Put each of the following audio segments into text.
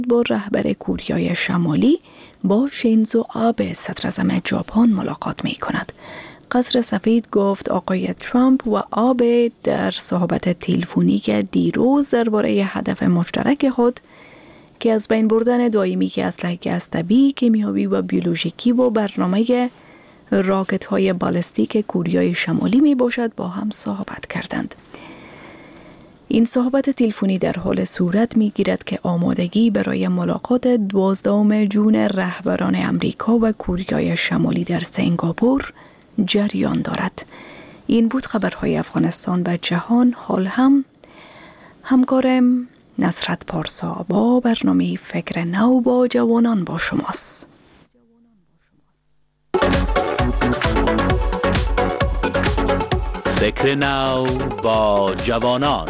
با رهبر کوریای شمالی با شینزو آبه صدر اعظم ژاپن ملاقات می کند. قصر سفید گفت آقای ترامپ و آبه در صحبت تلفنی که دیروز درباره هدف مشترک خود که از بین بردن دائمی اسلحه گاز طبیعی، کیمیایی و بیولوژیکی و برنامه راکت های بالستیک کوریای شمالی می باشد با هم صحبت کردند. این صحبت تلفنی در حال صورت می گیرد که آمادگی برای ملاقات 12 ژوئن رهبران امریکا و کوریای شمالی در سنگاپور جریان دارد. این بود خبرهای افغانستان و جهان. حال هم همکارم نصرت پارسا با برنامه فکر نو با جوانان با شماست. فکر نو با جوانان.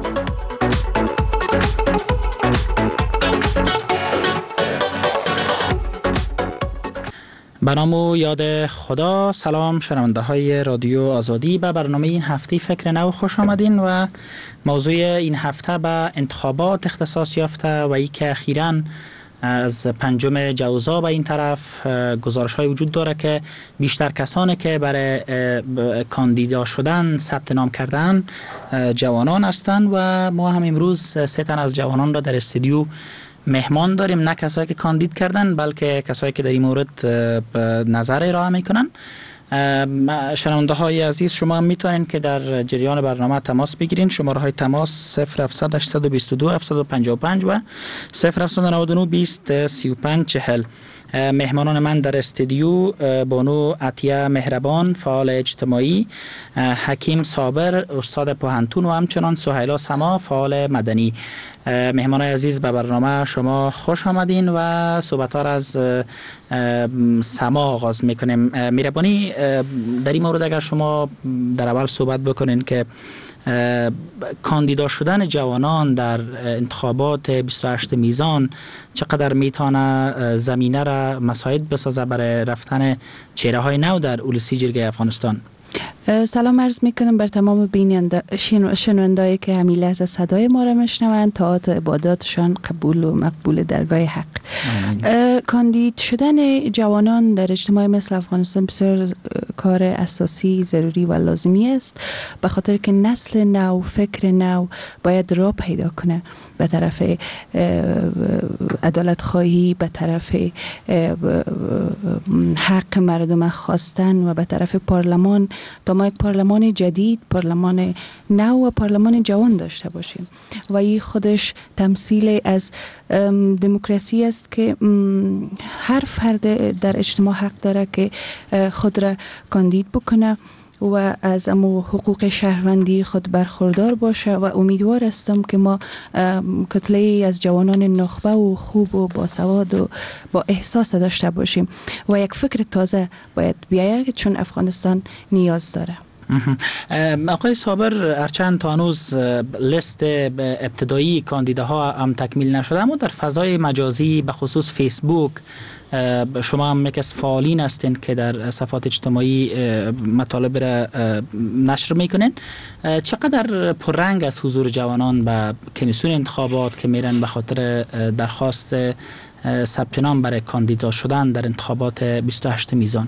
به نام و یاد خدا. سلام شنونده های رادیو آزادی. به برنامه این هفته فکر نو خوش آمدین و موضوع این هفته به انتخابات اختصاص یافته و ای که اخیراً از 5 جوزا به این طرف گزارش های وجود داره که بیشتر کسانی که برای کاندیدا شدن ثبت نام کردن جوانان هستند و ما هم امروز 3 تن از جوانان را در استودیو مهمان داریم، نه کسایی که کاندید کردن بلکه کسایی که در این مورد نظر ارائه میکنن. شنونده های عزیز، شما هم میتونین که در جریان برنامه تماس بگیرین. شماره های تماس 0700 822 755 و 0799 20 35 40. مهمانان من در استودیو بانو عطیه مهربان، فعال اجتماعی، حکیم صابر، استاد پوهنتون و همچنان سهیلا سما، فعال مدنی. مهمانان عزیز، به برنامه شما خوش آمدین و صحبت ها را از سما آغاز میکنیم. مهربانی در این مورد اگر شما در اول صحبت بکنین که کاندیدا شدن جوانان در انتخابات 28 میزان چقدر میتونه زمینه را مساعد بسازه برای رفتن چهره های نو در اولسی جرگه افغانستان؟ سلام عرض میکنم بر تمام شنوندهایی که همین لحظه صدای ما را میشنوند. طاعات و عباداتشان قبول و مقبول درگاه حق. کاندید شدن جوانان در اجتماع مثل افغانستان بسیار کار اساسی، ضروری و لازمی است، به خاطر که نسل نو، فکر نو باید راه پیدا کنه به طرف عدالت خواهی، به طرف حق مردم خواستن و به طرف پارلمان، تا ما یک پارلمان جدید، پارلمان نو و پارلمان جوان داشته باشیم. و این خودش تمثیل از دموکراسی است که هر فرد در اجتماع حق داره که خود را کاندید بکنه و از امو حقوق شهروندی خود برخوردار باشه و امیدوار هستم که ما کتله از جوانان نخبه و خوب و باسواد و با احساس داشته باشیم و یک فکر تازه باید بیاید چون افغانستان نیاز داره. آقای صابر، هرچند تا هنوز لیست ابتدایی کاندیداها هم تکمیل نشده، اما در فضای مجازی به خصوص فیسبوک شما هم یک از فعالین هستین که در صفحات اجتماعی مطالب را نشر میکنین. چقدر پررنگ از حضور جوانان به کمیسیون انتخابات که میرن به خاطر درخواست ثبت نام برای کاندیدا شدن در انتخابات 28 میزان؟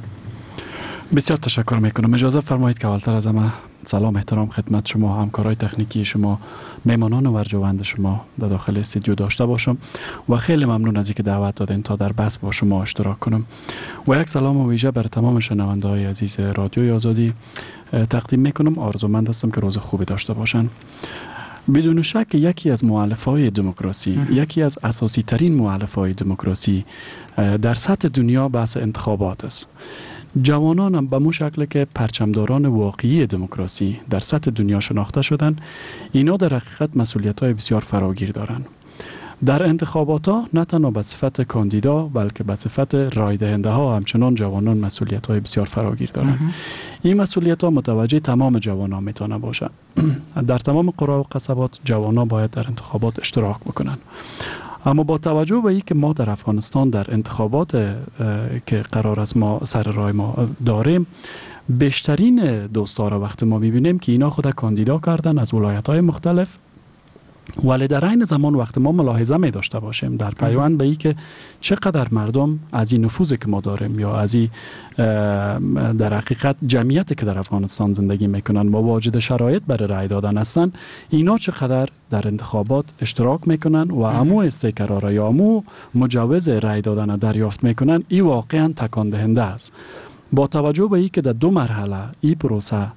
بسیار تشکر میکنم. اجازه فرمایید که اولتر از همه سلام احترام خدمت شما، همکارای تکنیکی شما، مهمانان و ارجمند شما در داخل استودیو داشته باشم و خیلی ممنون از اینکه دعوت دادین تا در بحث با شما اشتراک کنم و یک سلام ویژه بر تمام شنونده های عزیز رادیوی آزادی تقدیم میکنم. آرزومند هستم که روز خوبی داشته باشن. بدون شک یکی از مؤلفه‌های دموکراسی، یکی از اساسی ترین مؤلفه‌های دموکراسی در سطح دنیا بحث انتخابات است. جوانان هم به مو شکل که پرچمداران واقعی دموکراسی در سطح دنیا شناخته شدن، اینا در حقیقت مسئولیت‌های بسیار فراگیر دارند. در انتخابات ها نه تنها به صفت کاندیدا بلکه به صفت رای دهنده ها همچنان جوانان مسئولیت‌های بسیار فراگیر دارند. این مسئولیت‌ها متوجه تمام جوانان میتونه باشه. در تمام قرا و قصبات جوانان باید در انتخابات اشتراک بکنن. اما با توجه به اینکه ما در افغانستان در انتخابات که قرار است ما سر راه ما داریم، بیشترین دوستا را وقتی ما میبینیم که اینا خود کاندیدا کردن از ولایت‌های مختلف ولی در این زمان وقت ما ملاحظه می داشته باشیم در پیوند به این که چقدر مردم از این نفوذی که ما داریم یا از این در حقیقت جمعیتی که در افغانستان زندگی میکنن با واجد شرایط برای رای دادن هستن، اینا چقدر در انتخابات اشتراک میکنن و امو استیکرار یا امو مجوز رای دادن دریافت میکنن، این واقعا تکان دهنده است. با توجه به این که در 2 مرحله این پروسه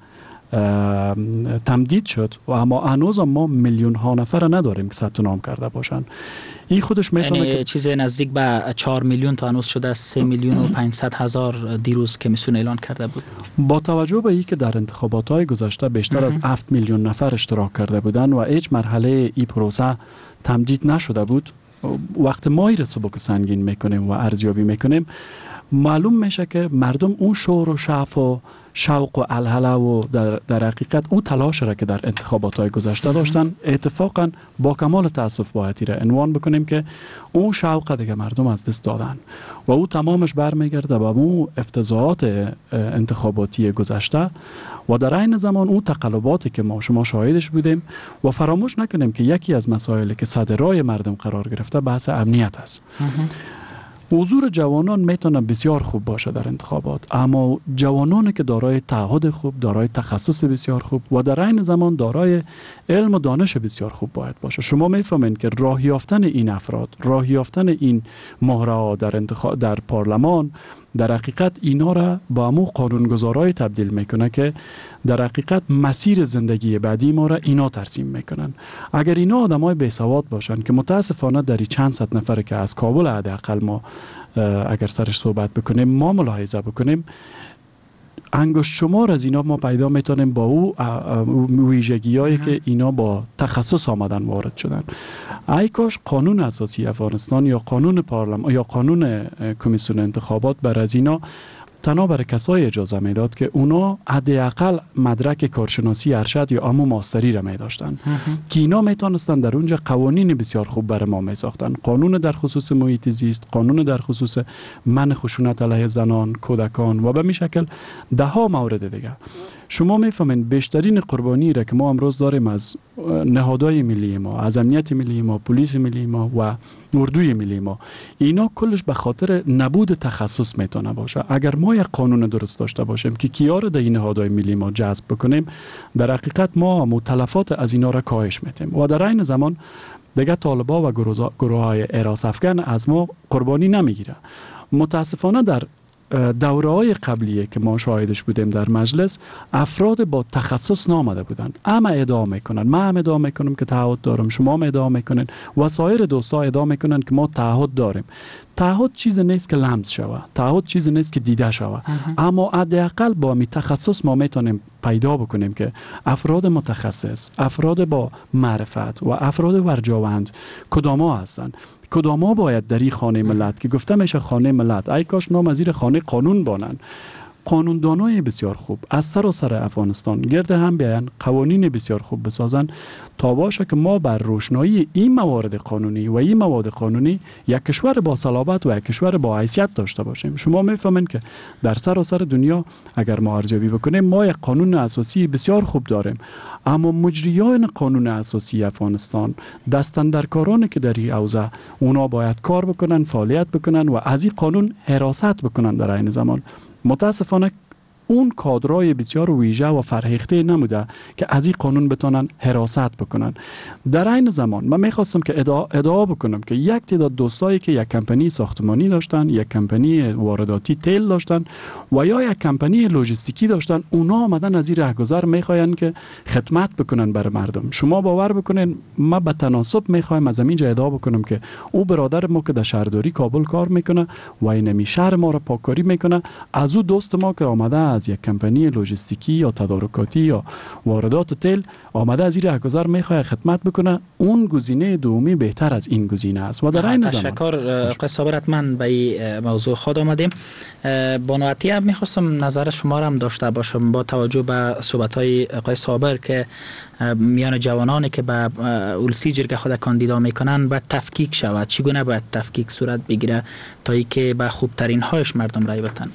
تمدید شد و اما هنوز ما میلیون ها نفر نداریم که ثبت نام کرده باشن، این خودش میتونه یعنی چیز نزدیک به 4 میلیون تا هنوز شده است. 3 میلیون و 500 هزار دیروز کمیسیون اعلان کرده بود. با توجه به این که در انتخابات های گذشته بیشتر از 7 میلیون نفر اشتراک کرده بودند و هیچ مرحله این پروسه تمدید نشده بود، وقت ما این سبک سنگین میکنیم و ارزیابی میکنیم، معلوم میشه که مردم اون شور و شعف و شوق و الهله و در حقیقت اون تلاش را که در انتخابات های گذشته داشتن، اتفاقا با کمال تاسف باید را عنوان بکنیم که اون شوق دیگه مردم از دست دادن و او تمامش برمیگرده به اون افتضاحات انتخاباتی گذشته و در این زمان اون تقلباتی که ما شما شاهدش بودیم. و فراموش نکنیم که یکی از مسائلی که صدر رای مردم قرار گرفته بحث امنیت است. حضور جوانان میتونه بسیار خوب باشه در انتخابات، اما جوانانی که دارای تعهد خوب، دارای تخصص بسیار خوب و در عین زمان دارای علم و دانش بسیار خوب باید باشه. شما میفهمین که راه یافتن این افراد، راه یافتن این مهره‌ها در پارلمان در حقیقت اینا را با امو قانونگذارای تبدیل میکنه که در حقیقت مسیر زندگی بعدی ما را اینا ترسیم میکنن. اگر اینا آدمای بیسواد باشن که متاسفانه در چند صد نفر که از کابل حداقل ما اگر سرش صحبت بکنیم ما ملاحظه بکنیم، انگشت شمار از اینا ما پیدا میتونیم با او ویژگی‌هایی که اینا با تخصص آمدن وارد شدن. ای کاش قانون اساسی افغانستان یا قانون پارلمان یا قانون کمیسیون انتخابات بر از اینا تنها برای کسای اجازه میداد که اونا حداقل مدرک کارشناسی ارشد یا امو ماستری را می داشتن که اینا میتونستن در اونجا قوانین بسیار خوب برای ما می ساختن. قانون در خصوص محیط زیست، قانون در خصوص منع خشونت علیه زنان، کودکان و به می شکل ده ها مورد دیگه. شما میفهمین بیشترین قربانی را که ما امروز داریم از نهادهای ملی ما، از امنیت ملی ما، پلیس ملی ما و اردوی ملی ما، اینا کلش به خاطر نبود تخصص میتونه باشه. اگر ما یک قانون درست داشته باشیم که کیا را در این نهادهای ملی ما جذب بکنیم، در حقیقت ما متلفات از اینا را کاهش میتیم و در این زمان دیگه طالبا و گروه های اراس افغان از ما قربانی نمیگیره. متاسفانه در دوره‌های قبلیه که ما شاهدش بودیم در مجلس، افراد با تخصص نامده بودن، اما ادعا میکنن، من هم ادعا میکنم که تعهد دارم، شما هم ادعا میکنن و سایر دوستا ادعا میکنن که ما تعهد داریم. تعهد چیز نیست که لمس شوه، تعهد چیز نیست که دیده شوه، اما حداقل با می تخصص ما میتونیم پیدا بکنیم که افراد متخصص، افراد با معرفت و افراد ورجاوند کداما هستن، کداما باید در این خانه ملت که گفته میشه خانه ملت، ای کاش نام از زیر خانه قانون بانن، قانوندانای بسیار خوب از سراسر افغانستان گرد هم بیان، قوانین بسیار خوب بسازن تا باشه که ما بر روشنایی این موارد قانونی و این مواد قانونی یک کشور با صلابت و یک کشور با حیثیت داشته باشیم. شما میفهمین که در سراسر دنیا اگر ما ارزیابی بکنیم ما یک قانون اساسی بسیار خوب داریم، اما مجریان قانون اساسی افغانستان، دستاندرکارانی که در این حوزه اونا باید کار بکنن، فعالیت بکنن و از این قانون حراست بکنن در این زمان، متاسفانه اون کادرای بسیار ویژه و فرهیخته نموده که از این قانون بتونن حراست بکنن. در این زمان من میخواستم که ادعا بکنم که یک تعداد دوستایی که یک کمپانی ساختمانی داشتن، یک کمپانی وارداتی تیل داشتن و یا یک کمپانی لوجستیکی داشتن، اونا آمدن از این راهگذر میخواین که خدمت بکنن بر مردم. شما باور بکنین ما به تناسب میخوایم از اینجا ادعا بکنم که او برادر ما که در شهرداری کابل کار میکنه و اینمی شهر ما را پاککاری میکنه، از او دوست ما که آمده از یک کمپانی لوجستیکی یا تدارکاتی یا واردات تیل آمده از این راهگذر میخواد خدمت بکنه، اون گزینه دومی بهتر از این گزینه است. و در این زمان تشکر آقای صابر، من به این موضوع خود آمدیم. بانواتی هم میخواستم نظر شما را هم داشته باشم با توجه به صحبت‌های آقای صابر که میان جوانانی که به اولسی جرگه خود کاندیدا میکنن باید تفکیک شود. چگونه باید تفکیک صورت بگیره تا اینکه به خوبترین هایش مردم رای بدن؟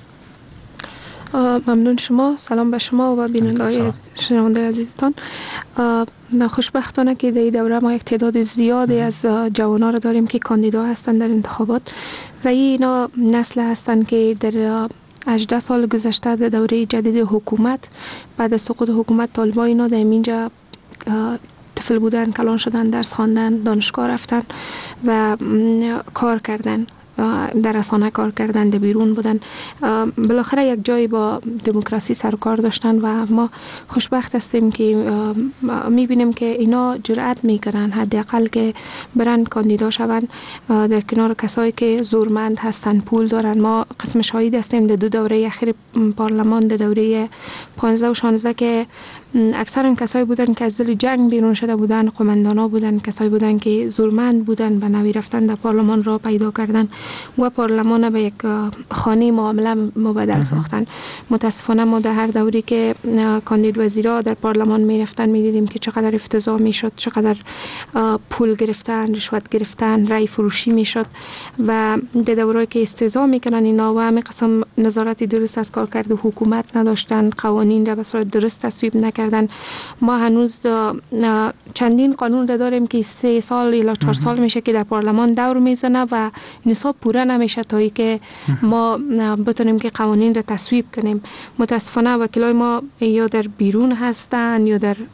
ممنون شما. سلام به شما و بیننده‌های شنونده عزیزتان. خوشبختانه که در این دوره ما یک تعداد زیادی از جوانان را داریم که کاندیدا هستند در انتخابات و اینا نسل هستند که در 18 سال گذشته در دوره جدید حکومت بعد از سقوط حکومت طالبان اینا در اینجا طفل بودن، کلان شدن، درس خواندن، دانشگاه رفتن و کار کردن، در رسانه کار کردن، در بیرون بودن، بالاخره یک جایی با دموکراسی سر و کار داشتن و ما خوشبخت هستیم که میبینیم که اینا جرأت میکنن حداقل که برن کاندیدا شون در کنار کسایی که زورمند هستن، پول دارن. ما قسم شاهد هستیم در 2 دوره اخیر پارلمان، در دوره 15 و 16 که اکثر کسایی بودن که از دل جنگ بیرون شده بودن، قماندانا بودن، کسایی بودن که زورمند بودن و نوی رفتن در پارلمان را پیدا کردن و پارلمان به یک خانه معامله مبدل ساختن. متاسفانه ما در هر دوری که کاندید وزیرا در پارلمان می رفتن می دیدیم که چقدر افتضاح می شد، چقدر پول گرفتن، رشوت گرفتن، رای فروشی می شد و در دورایی که استهزا می کنن اینا و همین قسم نظارت درست از کارکرد حکومت نداشتن، قوانین را به صورت درست تصویب نکردن. ما هنوز چندین قانون را داریم که 3 سال یا 4 سال میشه که در پارلمان دور میزنه و نصاب پوره نمیشه تا اینکه ما بتونیم که قوانین را تصویب کنیم. متاسفانه وکلای ما یا در بیرون هستن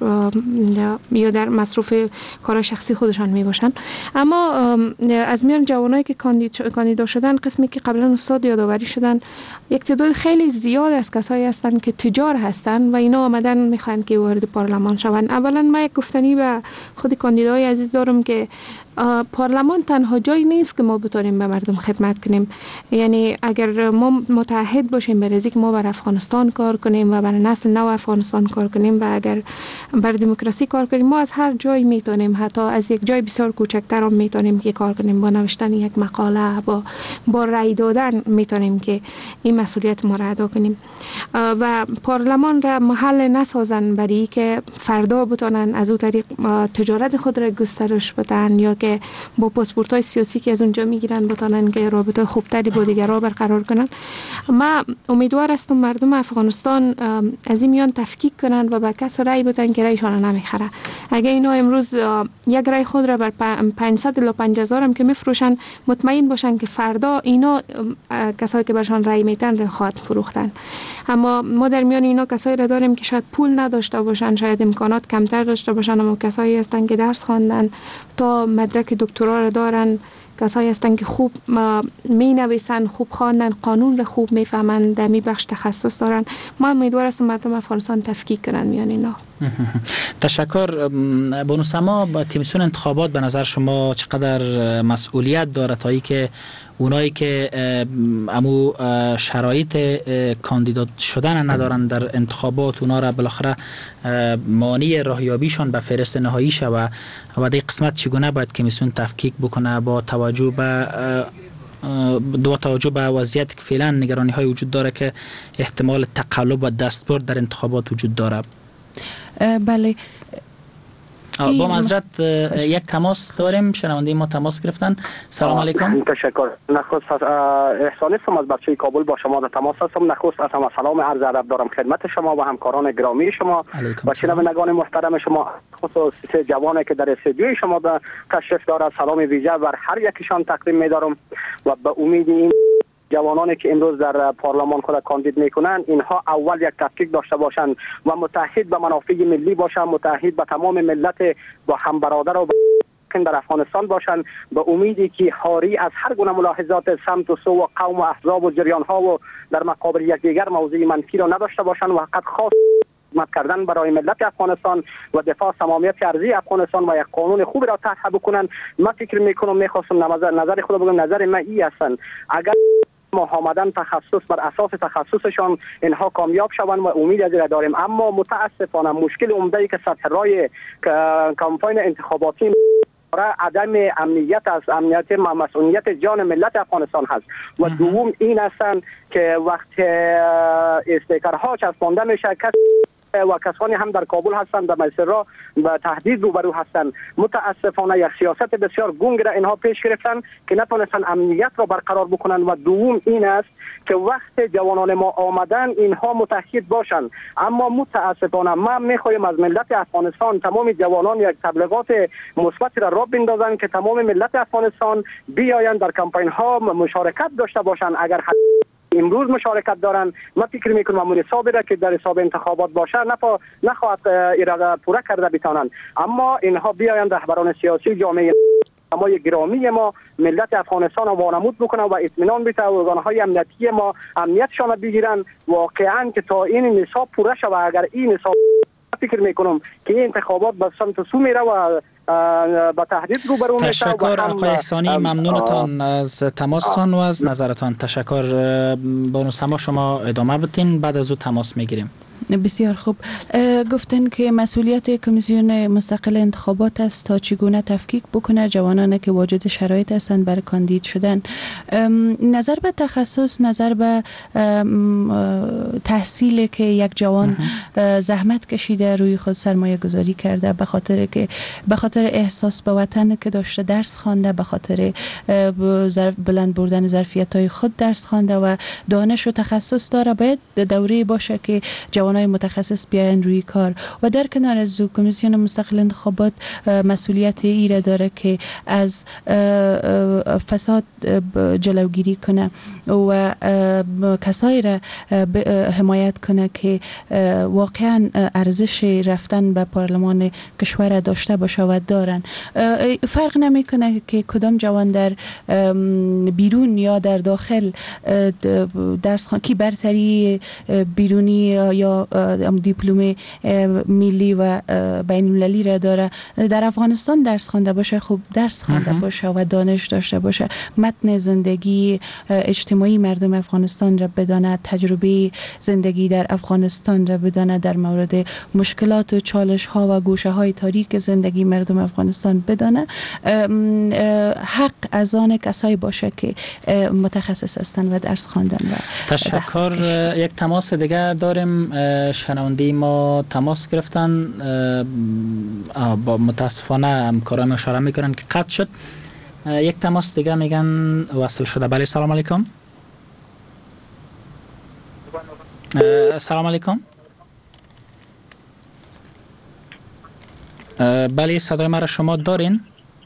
یا در مصروف کار شخصی خودشان می باشن. اما از میان جوانایی که کاندیدا شدن، قسمی که قبلا استاد یادآوری شدن، یک تعداد خیلی زیاد از کسایی هستن که تجار هستن و اینا آمدن میخوان که وارد پارلمان شون. اولا من یک گفتنی به خود کاندیدای عزیز دارم که پارلمان تنها جایی نیست که ما بتونیم به مردم خدمت کنیم. یعنی اگر ما متحد باشیم برای اینکه ما بر افغانستان کار کنیم و بر نسل نو افغانستان کار کنیم و اگر بر دموکراسی کار کنیم، ما از هر جایی میتونیم، حتی از یک جای بسیار کوچکتر هم میتونیم که کار کنیم. با نوشتن یک مقاله، با رأی دادن میتونیم که این مسئولیت ما را ادا کنیم و پارلمان را محل نسازن برای که فردا بتونن از اون طریق تجارت خود را گسترش بدن یا که با پاسپورت‌های سیاسی که از اونجا میگیرن بتونن که رابطه خوبتری با دیگرها برقرار کنن. ما امیدوار هستم مردم افغانستان از این میان تفکیک کنن و به کس رأی بدن که رأیشان نمیخره. اگه اینا امروز یک رأی خود را بر 500 الی 50,000 هم که میفروشن، مطمئن باشن که فردا اینا کسایی که برشان رأی میدن را خواهد فروختن. اما ما در میان اینا کسایی را داریم که شاید پول نداشته باشن، شاید امکانات کمتر داشته باشن، اما کسایی هستن که درس خواندن تا مدرک دکترا را دارن، کسایی هستن که خوب می نویسن، خوب خواندن، قانون را خوب میفهمن، در می بخش تخصص دارن. ما امیدوار هستم مردم افغانستان تفکیک کنن میان اینا. تشکر. بانو سما، کمیسیون انتخابات به نظر شما چقدر مسئولیت داره تا ای که اونایی که امو شرایط کاندیدات شدن ندارن در انتخابات، اونا را بالاخره مانع راهیابیشان به فهرست نهایی شوه و در قسمت چگونه باید کمیسیون تفکیک بکنه با توجه به وضعیت که فعلا نگرانی های وجود داره که احتمال تقلب و دستبرد در انتخابات وجود داره؟ بله. با معذرت یک تماس داریم، شنونده ما تماس گرفتن. سلام علیکم. تشکر. نخست احسان هستم از بچه کابل، با شما در تماس هستم. نخست از همه سلام عرض ادب دارم خدمت شما و همکاران گرامی شما و شنوندگان محترم شما، خصوص جوانی که در استودیوی شما تشریف داره. سلام ویژه بر هر یکشان تقدیم می‌دارم و به امید این جوانانی که امروز در پارلمان خود کاندید میکنن، اینها اول یک تفکیک داشته باشند و متحد به منافع ملی باشند، متحد به تمام ملت با هم برادر و در افغانستان باشند، به امیدی که حاری از هر گونه ملاحظات سمت و سو و قوم و احزاب و جریان ها و در مقابل یکدیگر موضوع منفی را نداشته باشند و فقط خاص خدمت کردن برای ملت افغانستان و دفاع صمامیت ارضی افغانستان و یک قانون خوب را طرح بکنن. من فکر میکنم، میخواستم نظر خود بگم، نظر من این هستند اگر ما آمدن تخصص بر اساس تخصصشان اینها کامیاب شوند و امید از داریم. اما متاسفانه مشکل عمده که سطح رای کمپاین انتخاباتی عدم امنیت از امنیت مسئولیت جان ملت افغانستان هست و دوم این هستند که وقت استیکرها چسبانده میشه، کسی و کسانی هم در کابل هستند در مسیر را به تهدید روبرو هستند. متاسفانه یک سیاست بسیار گنگ را اینها پیش گرفتند که نتونستند امنیت را برقرار بکنند و دوم این است که وقت جوانان ما آمدن اینها متحد باشند. اما متاسفانه ما میخواهیم از ملت افغانستان تمام جوانان یک تبلیغات مثبت را بندازند که تمام ملت افغانستان بیایند در کمپین ها مشارکت داشته باشند. اگر امروز مشارکت دارن، ما فکر میکنم امور صابره که در حساب انتخابات باشه نخواهد اراده پوره کرده بتانند. اما اینها بیایند رهبران سیاسی جامعه ما گرامی ما ملت افغانستان را وانمود بکنن و اطمینان بده ارگانهای امنیتی ما امنیتشان بگیرن واقعا که تا این نصاب پوره شود. اگر این نصاب فکر میکنم که این انتخابات به سمت سو میره و با تهدید روبرو میشه. تشکر آقای احسانی، ممنونتان از تماستان و از نظرتان. تشکر. بانو سما شما ادامه بدین، بعد از او تماس میگیریم. بسیار خوب. گفتن که مسئولیت کمیسیون مستقل انتخابات است تا چگونه تفکیک بکنه جوانانی که واجد شرایط هستند برای کاندید شدن. نظر به تخصص، نظر به تحصیل که یک جوان زحمت کشیده، روی خود سرمایه گذاری کرده، به خاطر احساس به وطن که داشته درس خوانده، به خاطر بلند بردن ظرفیت‌های خود درس خوانده و دانش و تخصص داره، باید دوره باشه که جوانای متخصص بیاین روی کار. و در کنار از کمیسیون مستقل انتخابات مسئولیت ایره داره که از فساد جلوگیری کنه و کسایی را حمایت کنه که واقعا ارزش رفتن به پارلمان کشور داشته باشه و دارن. فرق نمیکنه که کدام جوان در بیرون یا در داخل درس خوانده، کی برتری بیرونی یا دیپلم ملی و بین المللی را داره، در افغانستان درس خوانده باشه، خوب درس خوانده باشه و دانش داشته باشه، متن زندگی اجتماعی مردم افغانستان را بدانه، تجربه زندگی در افغانستان را بدانه، در مورد مشکلات و چالش ها و گوشه های تاریک زندگی مردم افغانستان بدانه. حق از آن کسایی باشه که متخصص هستند و درس خواندن. و تشکر. یک تماس دیگه داریم. شنونده ما تماس گرفتن، با متاسفانه همکاران اشاره میکنن که قطع شد. یک تماس دیگه میگن وصل شده. بله، سلام علیکم. سلام علیکم. بله، صدای ما را شما دارین؟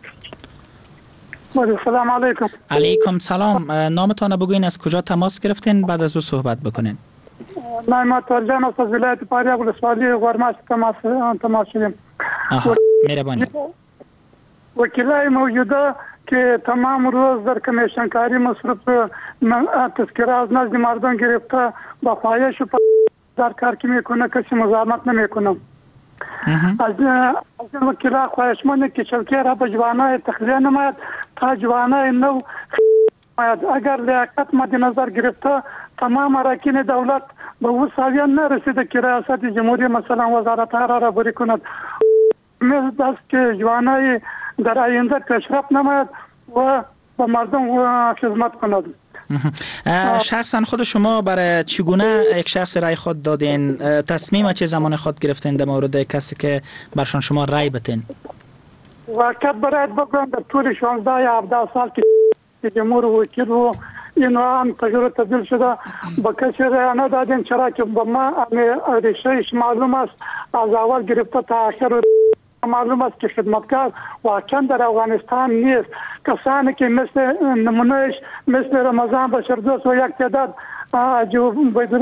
سلام علیکم. علیکم سلام. نامتان بگوین، از کجا تماس گرفتین، بعد از او صحبت بکنین. نام ترجمه از ولایت فاریاب ولسوالی غرماش تماس شدیم. مهربانی. وکیلای موجوده که تمام روز در کمیشن کاری مصرف تذکره از نزد مردم گرفته با خواهش در کار که میکنه کسی مزاحمت نمیکنه. از وکیلا خواهشمند که چلکه را به جوانای تخلیه نماید تا جوانای نو اگر لیاقت مد نظر گرفته تمام اراکین دولت به او ساویان نرسیده که ریاست جمهوری مثلا وزارت را بری کند. میز دست که جوانای در آینده پیشرفت نماید و به مردم خدمت کند. شخصا خود شما برای چگونه یک شخص رای خود دادین؟ تصمیم چه زمان خود گرفتین در مورد کسی که برشان شما رای بتین؟ واقعیت برایت بگم در طول 16 یا 17 سال که جمهور وکیل و این هم تجربه تبدیل شده با کسی رای ندادین، چرا که با ما ریشهش معلوم است، از اول گرفته تا آخر معلوم است که خدمتکار واقعا در افغانستان نیست. کسانی که مثل نمونهش مثل رمضان بشردوست و یک تعداد جو بدون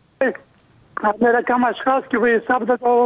رقم اشخاص که به حساب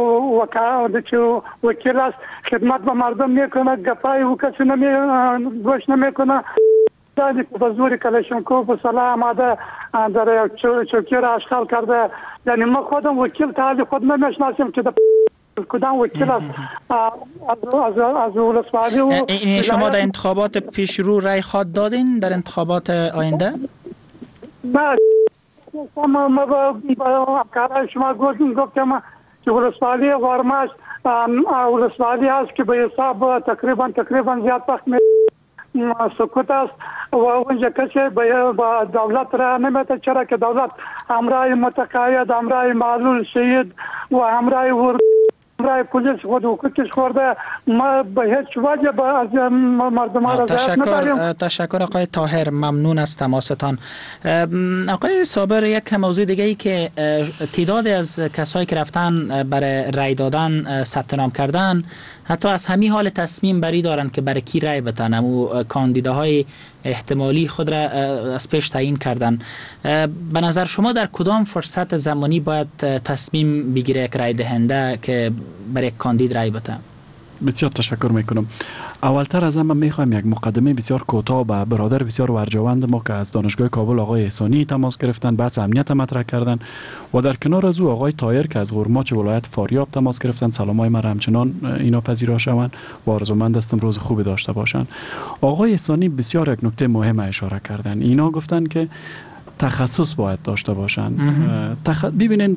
وکیل است خدمت به مردم میکنه، گپای و کسی گوش نمیکنه. دادی که به زور کلاشینکوف و سلاح آماده در چوکی را اشغال کرده. یعنی ما خودم وکیل تعالی خود نمیشناسیم که کدام وکیل است از ولسوالی. این شما در انتخابات پیش رو رای خواهد دادین در انتخابات آینده؟ نه، ما با همکارای شما گفتم که ولسوالی غرماش ولسوالی است که به حساب تقریبا زیاد وقت سکوت است و اونجا کسی با دولت را نمیده، چرا که دولت همراه متقاعد، همراه معلول، شهید و همراه ورد رای پلیس خود حقوقش خورده. ما به هیچ وجه به از مردم را رضایت نداریم. تشکر آقای طاهر، ممنون از تماستان. آقای صابر، یک موضوع دیگه ای که تعداد از کسایی که رفتن برای رای دادن ثبت نام کردن حتی از همین حال تصمیم بری دارن که برای کی رای بدن، و کاندیداهای احتمالی خود را از پیش تعیین کردن. به نظر شما در کدام فرصت زمانی باید تصمیم بگیره یک رای دهنده که برای یک کاندید رای بده؟ بسیار تشکر میکنم. اولتر از همه میخوایم یک مقدمه بسیار کوتاه به برادر بسیار ورجاوند ما که از دانشگاه کابل آقای احسانی تماس گرفتن، بحث امنیت مطرح کردن، و در کنار از او آقای طاهر که از غرماچ ولایت فاریاب تماس گرفتن. سلامای ما همچنان اینا پذیرا شوند و آرزومند هستم روز خوبی داشته باشند. آقای احسانی بسیار یک نکته مهم اشاره کردن. اینا گفتن که تخصص باید داشته باشن. ببینین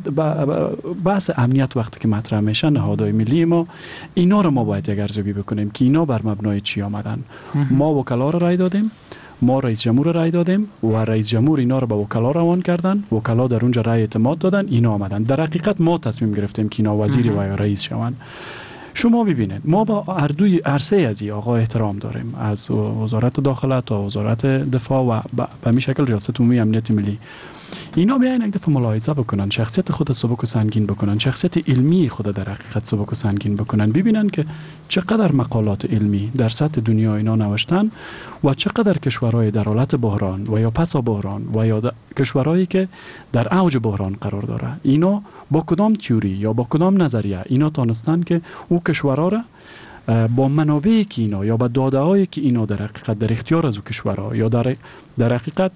بحث امنیت وقتی که مطرح میشه، نهادهای ملی ما اینا رو ما باید یک ارزیابی بکنیم که اینا بر مبنای چی آمدن. ما وکلا رو رای دادیم، ما رئیس جمهور رو رای دادیم و رئیس جمهور اینا رو به وکلا روان کردن، وکلا در اونجا رای اعتماد دادن، اینا آمدن. در حقیقت ما تصمیم گرفتیم که اینا وزیر و یا رئیس شوند. شما ببینید ما با اردوی عرصه از آقا احترام داریم، از وزارت داخله تا وزارت دفاع و به می شکل ریاست عمومی امنیت ملی. اینا بیاین یک دفعه ملاحظه بکنن، شخصیت خود سبک و سنگین بکنن، شخصیت علمی خود در حقیقت سبک و سنگین بکنن، ببینن که چقدر مقالات علمی در سطح دنیا اینا نوشتن و چقدر کشورهای در حالت بحران و یا پسا بحران و یا کشورهایی که در اوج بحران قرار داره، اینا با کدام تئوری یا با کدام نظریه اینا تونستن که او کشورها را با منابعی که اینا یا با داده‌هایی که اینا در حقیقت در اختیار از او کشورها یا در حقیقت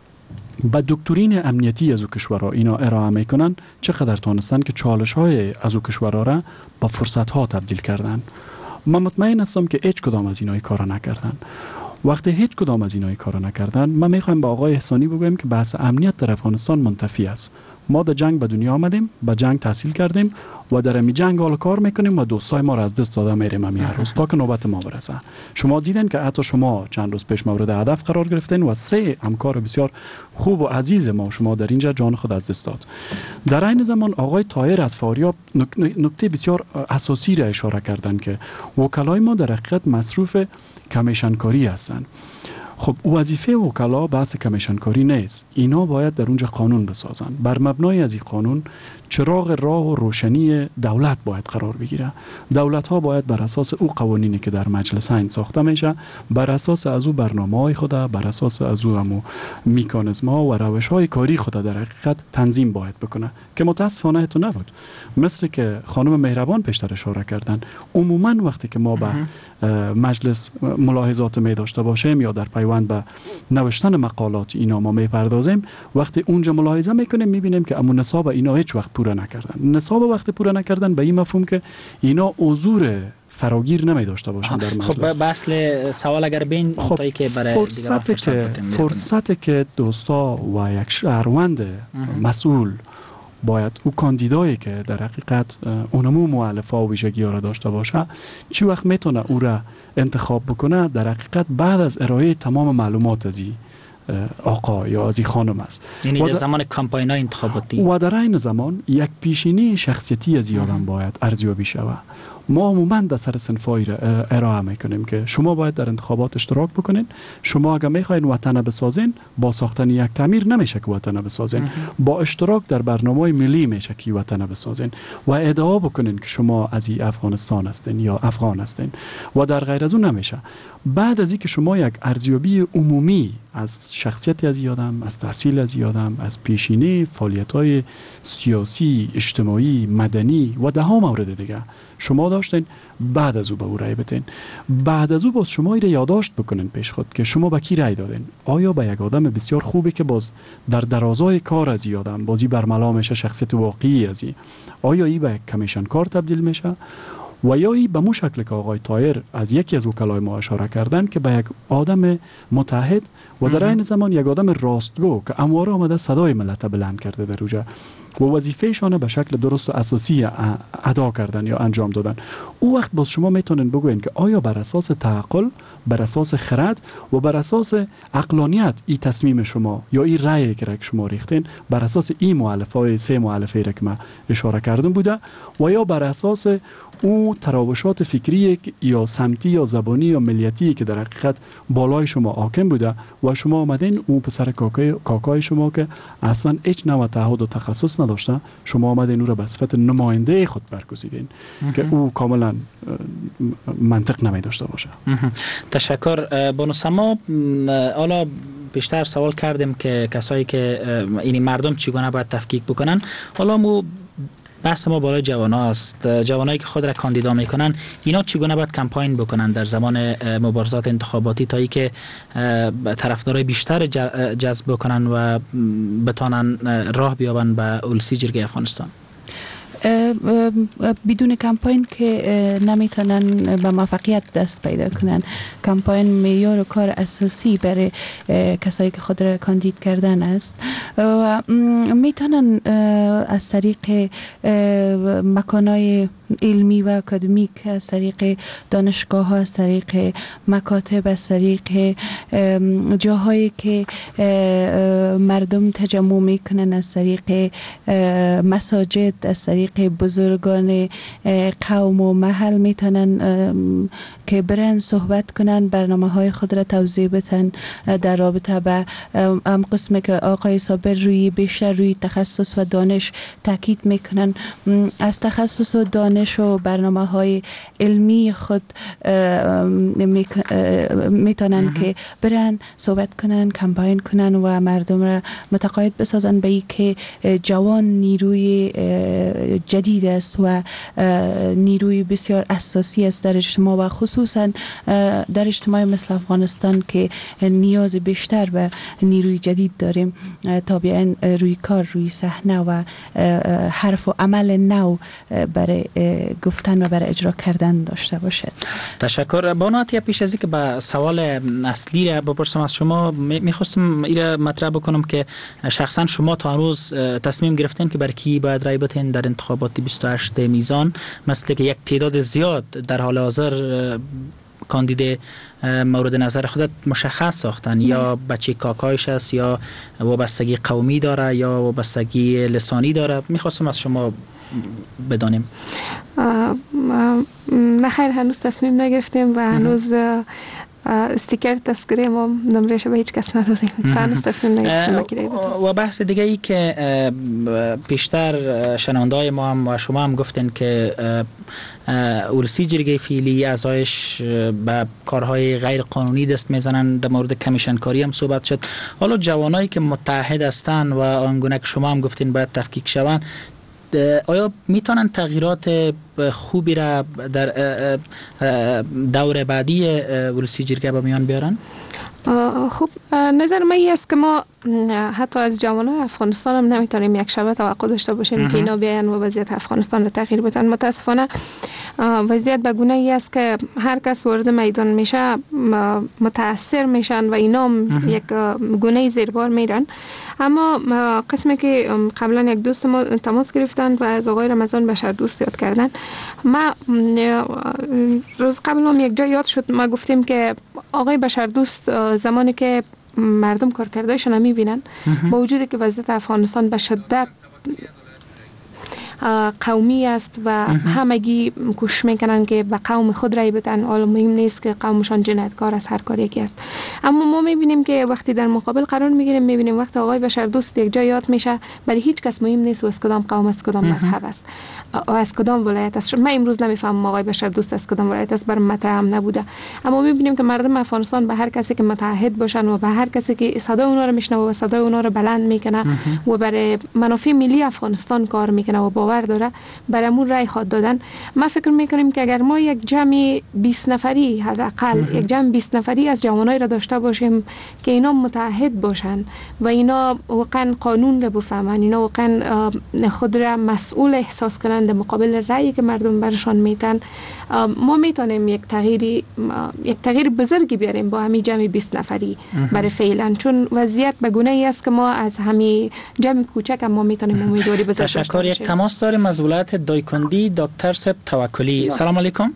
با دکترین امنیتی از او کشورها اینا ارائه میکنن، چقدر تونستن که چالش های از او کشورها را با فرصت ها تبدیل کردن. من مطمئن هستم که هیچ کدام از اینا کارا نکردن. وقتی هیچ کدام از اینا کارا نکردن، من میخوایم با آقای احسانی بگویم که بحث امنیت در افغانستان منتفی است. ما در جنگ به دنیا آمدیم، با جنگ تحصیل کردیم و در امی جنگ حال کار میکنیم و دوستای ما را از دست داده میریم امی هر روز تا که نوبت ما برسه. شما دیدین که حتی شما چند روز پیش مورد هدف قرار گرفتین و 3 همکار بسیار خوب و عزیز ما شما در اینجا جان خود از دست داد. در این زمان آقای طاهر از فاریاب نکته بسیار اساسی را اشاره کردن که وکلای ما در حقیقت مصروف کمیشنکاری هستند. خب وظیفه وکلا بحث کمیشنکاری نیست. اینا باید در اونجا قانون بسازن. بر مبنای از این قانون چراغ راه و روشنی دولت باید قرار بگیره. دولت ها باید بر اساس او قوانینی که در مجلس این ساخته میشه، بر اساس از او برنامه‌های خود، بر اساس از او همو مکانیزم‌ها و روش‌های کاری خود در حقیقت تنظیم باید بکنه که متاسفانه تو نبود. مثل که خانم مهربان پیشتر اشاره کردن، عموما وقتی که ما به مجلس ملاحظات می داشته باشیم یا در پیوند به نوشتن مقالات اینا ما میپردازیم، وقتی اونجا ملاحظه میکنیم میبینیم که امون نصاب اینا هیچ وقت پوره نکردن. نصاب وقتی پوره نکردن به این مفهوم که اینا عذور فراگیر نمی داشته باشند در مجلس. خب اصل سوال اگر بین تایی که برای فرصت که دوستا و یک شهروند مسئول باید او کاندیدایی که در حقیقت اونمو مؤلفه و ویژگی ها را داشته باشه چی وقت میتونه او را انتخاب بکنه، در حقیقت بعد از ارائه تمام معلومات از آقا یا از خانم است، یعنی در زمان کمپاین های انتخاباتی و در این زمان یک پیشینی شخصیتی از آدم باید ارزیابی شود. ما عموما در سر صنفایی را ارائه میکنیم که شما باید در انتخابات اشتراک بکنین. شما اگر میخواین وطن بسازین، با ساختن یک تعمیر نمیشه که وطن بسازین، با اشتراک در برنامه ملی میشه که وطن بسازین و ادعا بکنین که شما از افغانستان هستین یا افغان هستین و در غیر از اون نمیشه. بعد از اینکه شما یک ارزیابی عمومی از شخصیت از آدم، از تحصیل از آدم، از پیشینه فعالیت‌های سیاسی، اجتماعی، مدنی و ده ها مورد دیگه شما داشتین، بعد از او به او رای بدین. بعد از او باز شما ایره یادداشت بکنین پیش خود که شما به کی رای دادین. آیا به یک آدم بسیار خوبی که باز در درازای کار از آدم بازی برملا میشه، شخصیت واقعی از آیا ای به یک کمیشن کار تبدیل میشه و یا به مو شکل که آقای طاهر از یکی از وکلای ما اشاره کردن که به یک آدم متحد و در این زمان یک آدم راستگو که امواره آمده صدای ملت بلند کرده در اوجا و وظیفه‌شان به شکل درست و اساسی ادا کردن یا انجام دادن. او وقت باز شما میتونین بگوین که آیا بر اساس تعقل، بر اساس خرد و بر اساس عقلانیت این تصمیم شما یا این رأی که شما ریختین بر اساس این مؤلفه‌های سه مؤلفه را که من اشاره کردم بوده و یا بر اساس او تراوشات فکری یا سمتی یا زبانی یا ملیتی که در حقیقت بالای شما حاکم بوده و شما آمدین اون پسر کاکای شما که اصلا هیچ نوع تعهد و تخصص نداشته، شما آمدین او را به صفت نماینده خود برگزیدین که او کاملا منطق نمی داشته باشه. تشکر. بانو سما، حالا بیشتر سوال کردیم که کسایی که این مردم چگونه باید تفکیک بکنن. حالا مو بحث ما بالای جوان است. جوانایی که خود را کاندیدا میکنن اینا چگونه باید کمپاین بکنن در زمان مبارزات انتخاباتی تا ای که طرفدارای بیشتر جذب بکنن و بتانن راه بیابن به اولسی جرگه افغانستان؟ بدون کمپاین که نمیتونن به موفقیت دست پیدا کنن. کمپاین معیار و کار اساسی برای کسایی که خود را کاندید کردن است و میتونن از طریق مکانهای علمی و اکادمیک، از طریق دانشگاه ها، از طریق مکاتب، از طریق جاهایی که مردم تجمع میکنن، از طریق مساجد، از طریق بزرگان قوم و محل میتونن که برن صحبت کنن، برنامه های خود را توضیح بدن در رابطه به قسمی که آقای صابر بیشتر روی تخصص و دانش تاکید میکنن. از تخصص و دانش و برنامه های علمی خود میتونن که برن صحبت کنن، کمپاین کنن و مردم را متقاعد بسازن به اینکه جوان نیروی جدید است و نیروی بسیار اساسی است در اجتماع و خصوصا در اجتماع مثل افغانستان که نیاز بیشتر به نیروی جدید داریم تا بیاین روی کار، روی صحنه و حرف و عمل نو برای گفتن و برای اجرا کردن داشته باشد. تشکر. بانو عطیه، پیش از اینکه به سوال اصلی را بپرسم از شما، میخواستم این مطرح بکنم که شخصا شما تا روز تصمیم گرفتین که بر کی باید رای بدین در انتخابات 28 میزان، مثل که یک تعداد زیاد در حال حاضر کاندید مورد نظر خودت مشخص ساختن، یا بچه کاکایش است، یا وابستگی قومی داره، یا وابستگی لسانی داره. میخواستم از شما بدانیم. نه خیر، هنوز تصمیم نگرفتیم و هنوز استیکر تذکره ما نمرهش به هیچ کس ندادیم. تا هنوز تصمیم نگرفتیم. و بحث دیگه ای که پیشتر شنونده‌های ما هم و شما هم گفتین که اولسی جرگه فعلی اعضایش به کارهای غیر قانونی دست میزنن، در مورد کمیشن کاری هم صحبت شد. حالا جوانایی که متحد هستن و آنگونه که شما هم گفتین باید تفکیک شوند، آیا میتونن تغییرات خوبی را در دور بعدی اولسی جرگه به میان بیارن؟ خب نظر من این است که ما حتی از جوانان افغانستان هم نمیتونیم یک شبه توقع داشته باشیم که اینا بیاین و وضعیت افغانستان رو تغییر بدن. متاسفانه وضعیت به گونه ای است که هر کس وارد میدان میشه متاثر میشن و اینا یک گونه زیربار میرن. اما قسمی که قبلا یک دوست ما تماس گرفتن و از آقای رمضان بشر دوست یاد کردن، ما روز قبل هم یک جا یاد شد، ما گفتیم که آقای بشر دوست زمانی که مردم کارکردایشون رو میبینن، با وجودی که وضعیت افغانستان به شدت قومی است و همگی کوشش میکنن که به قوم خود رای بدن، حالا مهم نیست که قومشان جنایتکار است، هر کاری یکی است. اما ما میبینیم که وقتی در مقابل قرار میگیریم، میبینیم وقتی آقای بشر دوست یک جای یاد میشه، برای هیچ کس مهم نیست و از کدام قوم است، کدام مذهب است و از کدام ولایت است. من امروز نمیفهمم آقای بشر دوست از کدام ولایت است، برام مطرح هم نبوده. اما میبینیم که مردم افغانستان به هر کسی که متحد باشن و به هر کسی که صدای اونها رو میشنوه و صدای اونها رو بلند میکنه و برای منافع ملی افغانستان کار میکنه و با باور داره برامون رای خواد دادن. ما فکر میکنیم که اگر ما یک جمع 20 نفری حداقل یک جمع 20 نفری از جوانای را داشته باشیم که اینا متحد باشن و اینا واقعا قانون را بفهمن، اینا واقعا خود را مسئول احساس کنند مقابل رأیی که مردم برشان میتن، ما میتونیم یک تغییر بزرگی بیاریم با همین جمع 20 نفری برای فعلا، چون وضعیت به گونه‌ای است که ما از همین جمع کوچک ما میتونیم امیدواری بزرگ داشته باشیم. تشکر. یک تماس داریم از ولایت دایکندی، دکتر سب توکلی. سلام علیکم.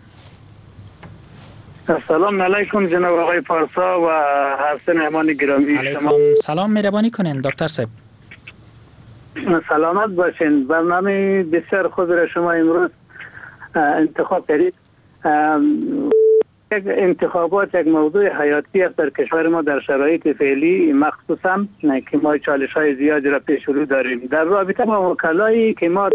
سلام علیکم جناب آقای پارسا و حسن احمان گرامی شما. سلام، مهربانی کنین دکتر سب. سلامت باشین. برنامه بسیار خوب را شما امروز انتخاب کردید. انتخابات یک موضوع حیاتی است در کشور ما در شرایط فعلی، مخصوصا که ما چالش‌های زیادی را پیش رو داریم. در رابطه با وکلایی که ما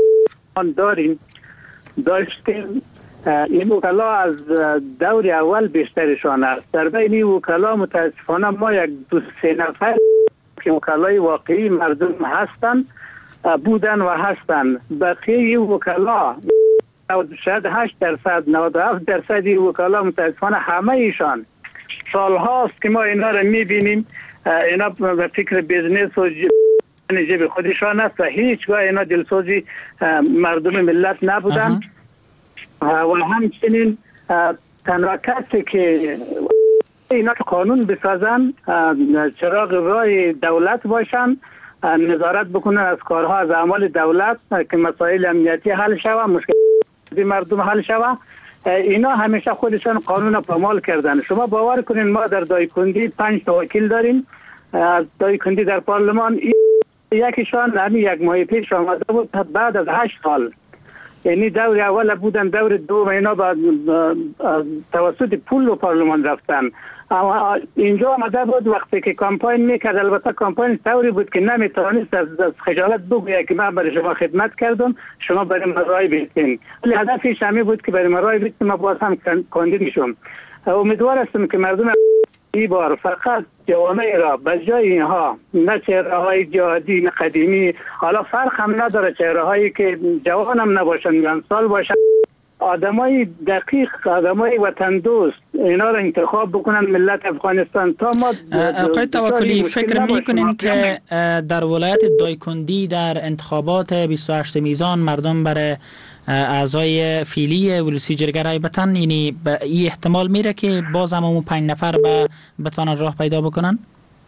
داشتیم، این وکلا از دور اول بیشترشان است. در بین وکلا متاسفانه ما یک 2-3 نفر که وکلای واقعی مردم هستند بودن و هستند. بقیه وکلا شاید 8% 97% وکلا متاسفانه همه ایشان سالهاست که ما اینا را میبینیم، اینا به فکر بیزنس و جیب خودشان است و هیچگاه اینا دلسوزی مردم ملت نبودن. و همچنین تنها کسی که اینا که قانون بسازن، چراغ راه دولت باشن، نظارت بکنن از کارها، از اعمال دولت که مسائل امنیتی حل شود، مشکل مردم حل شود، اینا همیشه خودشان قانون را پامال کردن. شما باور کنین ما در دایکندی 5 تا وکیل داریم. دایکندی در پارلمان یکیشان همین یک ماه پیش آمده بود بعد از 8 سال، یعنی دور اول بودن، دور دوم اینا بعد توسط پول و پارلمان رفتن. اما اینجا آمده بود وقتی که کمپاین میکرد، البته کمپاین طوری بود که نمیتونست از خجالت بگوید که من برای شما خدمت کردم، شما برای من رای بدین. ولی هدفش همین بود که برای من رای بدین، ما باز هم کاندید شدم. امیدوار هستم که مردم این بار فقط جوانای را به جای اینها، نه چهره‌های جهادی نه قدیمی، حالا فرق هم نداره، چهره‌هایی که جوان هم نباشن میان سال باشن، آدمای دقیق، آدمای وطن دوست، اینا را انتخاب بکنن ملت افغانستان. تا ما آقای توکلی فکر میکنین که در ولایت دایکندی در انتخابات 28 میزان مردم برای اعضای فعلی ولسی جرگه رای بتن، یعنی این احتمال میره که باز هم 5 نفر بتانن راه پیدا بکنن؟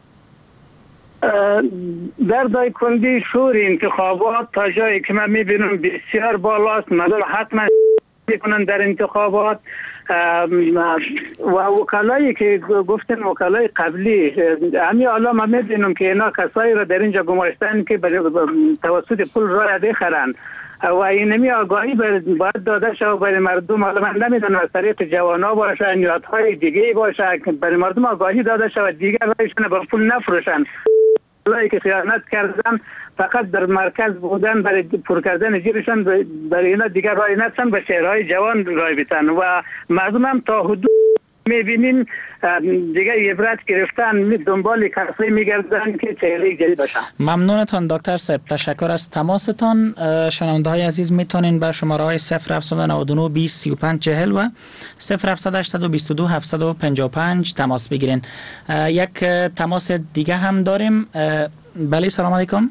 در دایکندی شور انتخابات تا جایی که من میبینم بسیار بالاست، مردم حتما میکنن در انتخابات. و وکلایی که گفتن وکلای قبلی، همین حالا من میبینم که اینا کسایی را در اینجا گماشتن که توسط پول رای بخرن و اینمی آگاهی باید داده شود برای مردم. حالا من نمیدونم از طریق جوانا باشه، نیاتهای دیگه باشه که برای مردم آگاهی داده شود دیگر رایشون با پول نفروشن. اونایی که خیانت کردن فقط در مرکز بودن برای پر کردن جیبشان، برای اینا دیگر رای ندن، به شهرهای جوان رای بدن و مردم هم تا حدود میبینیم دیگه عبرت گرفتن، دنبال کسایی میگردن که چهره جدید باشن. ممنونتان دکتر صاحب، تشکر از تماستان. شنونده های عزیز میتونین بر شماره های 0799 20 35 40 و 07822 755 تماس بگیرین. یک تماس دیگه هم داریم. بله سلام علیکم.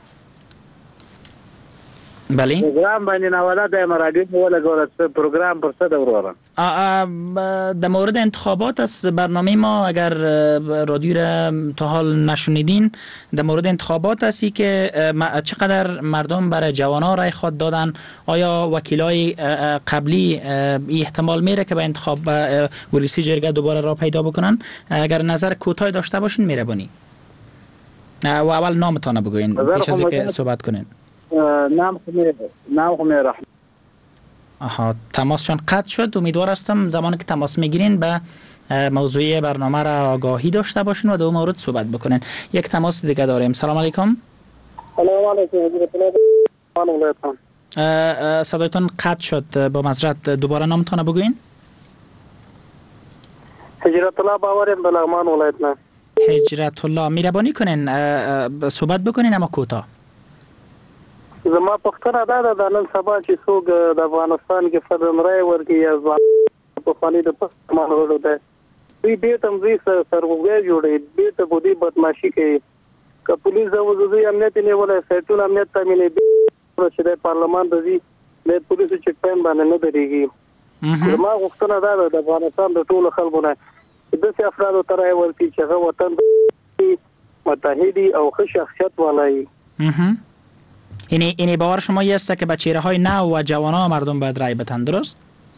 بله پروگرام باندې نواله د مرادی مولا ګورڅ پروگرام پر څه دوران در مورد انتخابات از برنامه ما، اگر رادیو را تا حال نشنیدین، در مورد انتخابات هستی که چقدر مردم برای جوانان رای خود دادن، آیا وکیلای قبلی احتمال میره که به انتخاب ولسی جرگه دوباره را پیدا بکنن؟ اگر نظر کوتاه داشته باشین میربانی و اول نامتان بگوین پیش از اینکه صحبت کنین. نام خمیر تماسشان قطع شد. امیدوار هستم زمانی که تماس میگیرین به موضوع برنامه را آگاهی داشته باشین و در اون مورد صحبت بکنین. یک تماس دیگه داریم. سلام علیکم. سلام علیکم. صدایتون قطع شد، با معذرت دوباره نامتون بگوین. هجرت الله باوریم بلغمان ولایت نه. هجرت الله، مهربانی کنین صحبت بکنین اما کوتاه. زما پختنه دا د نن سبا چې څوک د افغانستان کې فرمرای ورکی یا په خاني د پښتون غړو ده دې تمزي سرغوګي جوړي دې ته بودی بدمعشي کوي که پولیس د وزوی امنیت نه ولې سیټون امنیت تامینې دي چې د پارلمان د دې پولیس چک پاین باندې نه درېږي زما غوښتنه دا ده د افغانستان د ټولو خلکو نه د څه افرادو ترای ورکی چې هغه وطن متحدی او ښه شخصیت والای. این باور شما است که به چهره‌های نو و جوانان مردم باید رای بدن، درست؟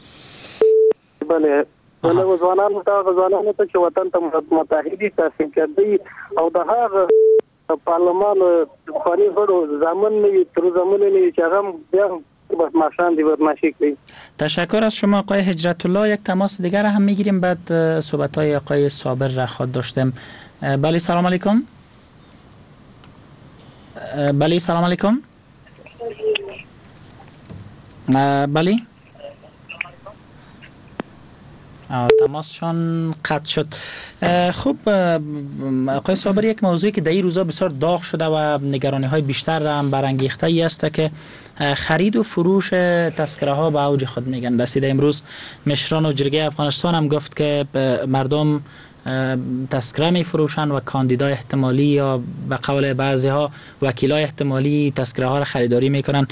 بله. ولې ځوانان ته چې وطن ته متحدی تاسیس کړي او د هغه پارلمان خاني غړو زمون نه تر زمون نه چې هغه بیا بس ماشان دی بدمعشی کوي. تشکر از شما آقای هجرت الله. یک تماس دیگر هم میگیریم، بعد صحبت‌های آقای صابر را خواهد داشتیم. بله سلام علیکم. بله سلام علیکم. بله تماسشان قطع شد. خب آقای صابر، یک موضوعی که در این روزا بسیار داغ شده و نگرانی های بیشتر هم برانگیخته ای است که خرید و فروش تذکره ها به اوج خود میگن رسیده. امروز مشران و جرگه افغانستان هم گفت که مردم تذکره می فروشن و کاندیدای احتمالی یا به قول بعضی ها وکیلای احتمالی تذکره ها را خریداری میکنن.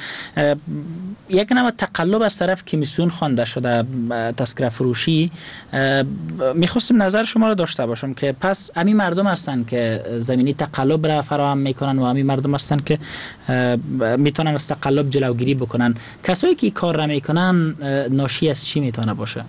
یک نوع تقلب از طرف کمیسیون خوانده شده تذکره فروشی. میخواستم نظر شما را داشته باشم که پس امی مردم هستن که زمینی تقلب را فراهم میکنن و امی مردم هستن که میتونن از تقلب جلوگیری بکنن. کسایی که این کار را میکنن ناشی از چی میتونه باشه؟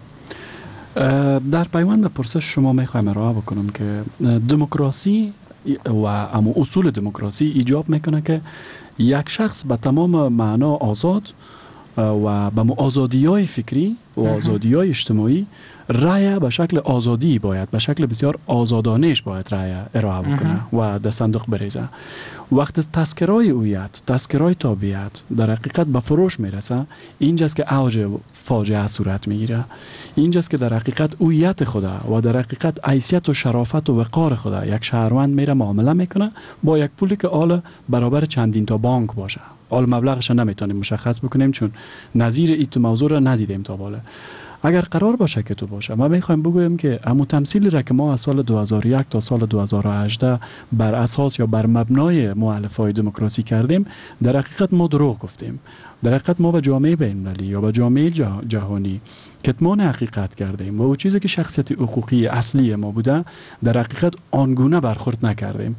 در پیوند به پرسش شما میخوایم ارائه بکنم که دموکراسی و اصول دموکراسی ایجاب میکنه که یک شخص به تمام معنا آزاد و به آزادی‌های فکری و آزادی‌های اجتماعی رأی به شکل آزادی باید، به شکل بسیار آزادانه‌اش باید رأی ارائه بکنه و در صندوق بریزه. وقت تذکرهای هویت، تذکرهای تابعیت در حقیقت به فروش میرسه، اینجاست که اوج فاجعه صورت میگیره. اینجاست که در حقیقت هویت خدا و در حقیقت حیثیت و شرافت و وقار خدا یک شهروند میره معامله میکنه با یک پولی که آل برابر چندین تا بانک باشه. آل مبلغش نمیتونیم مشخص بکنیم چون نظیر این موضوع را ندیدیم تا بالا. اگر قرار باشه که تو باشه، ما میخوایم بگویم که همون تمثیلی را که ما از سال 2001 تا سال 2018 بر اساس یا بر مبنای مؤلفه‌های دموکراسی کردیم، در حقیقت ما دروغ گفتیم. در حقیقت ما به جامعه بین‌المللی یا به جامعه جهانی کتمان حقیقت کردیم و اون چیزی که شخصیت حقوقی اصلی ما بوده در حقیقت آنگونه برخورد نکردیم.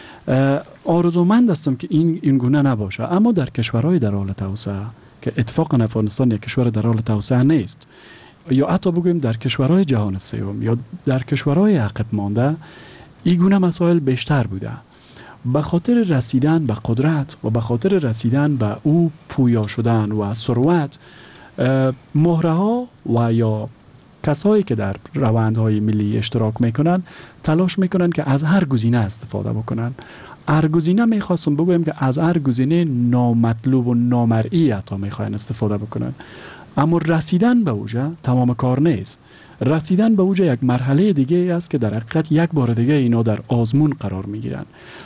آرزومند هستم که این گونه نباشه، اما در کشورهای در حال توسعه که اتفاقا افغانستان یک کشور در حال توسعه نیست، یا حتی بگویم در کشورهای جهان سوم یا در کشورهای عقب مانده، این گونه مسائل بیشتر بوده. به خاطر رسیدن به قدرت و به خاطر رسیدن به او پویا شدن و ثروت، مهره ها و یا کسایی که در روندهای ملی اشتراک میکنن تلاش میکنن که از هر گزینه استفاده بکنن. هر گزینه میخواستم بگویم که از هر گزینه نامطلوب و نامرئی حتی میخواین استفاده بکنن. اما رسیدن به اوجه تمام کار نیست. رسیدن به اوجه یک مرحله دیگه است که در حقیقت یک بار دیگه اینا در آزمون قرار میگیرن.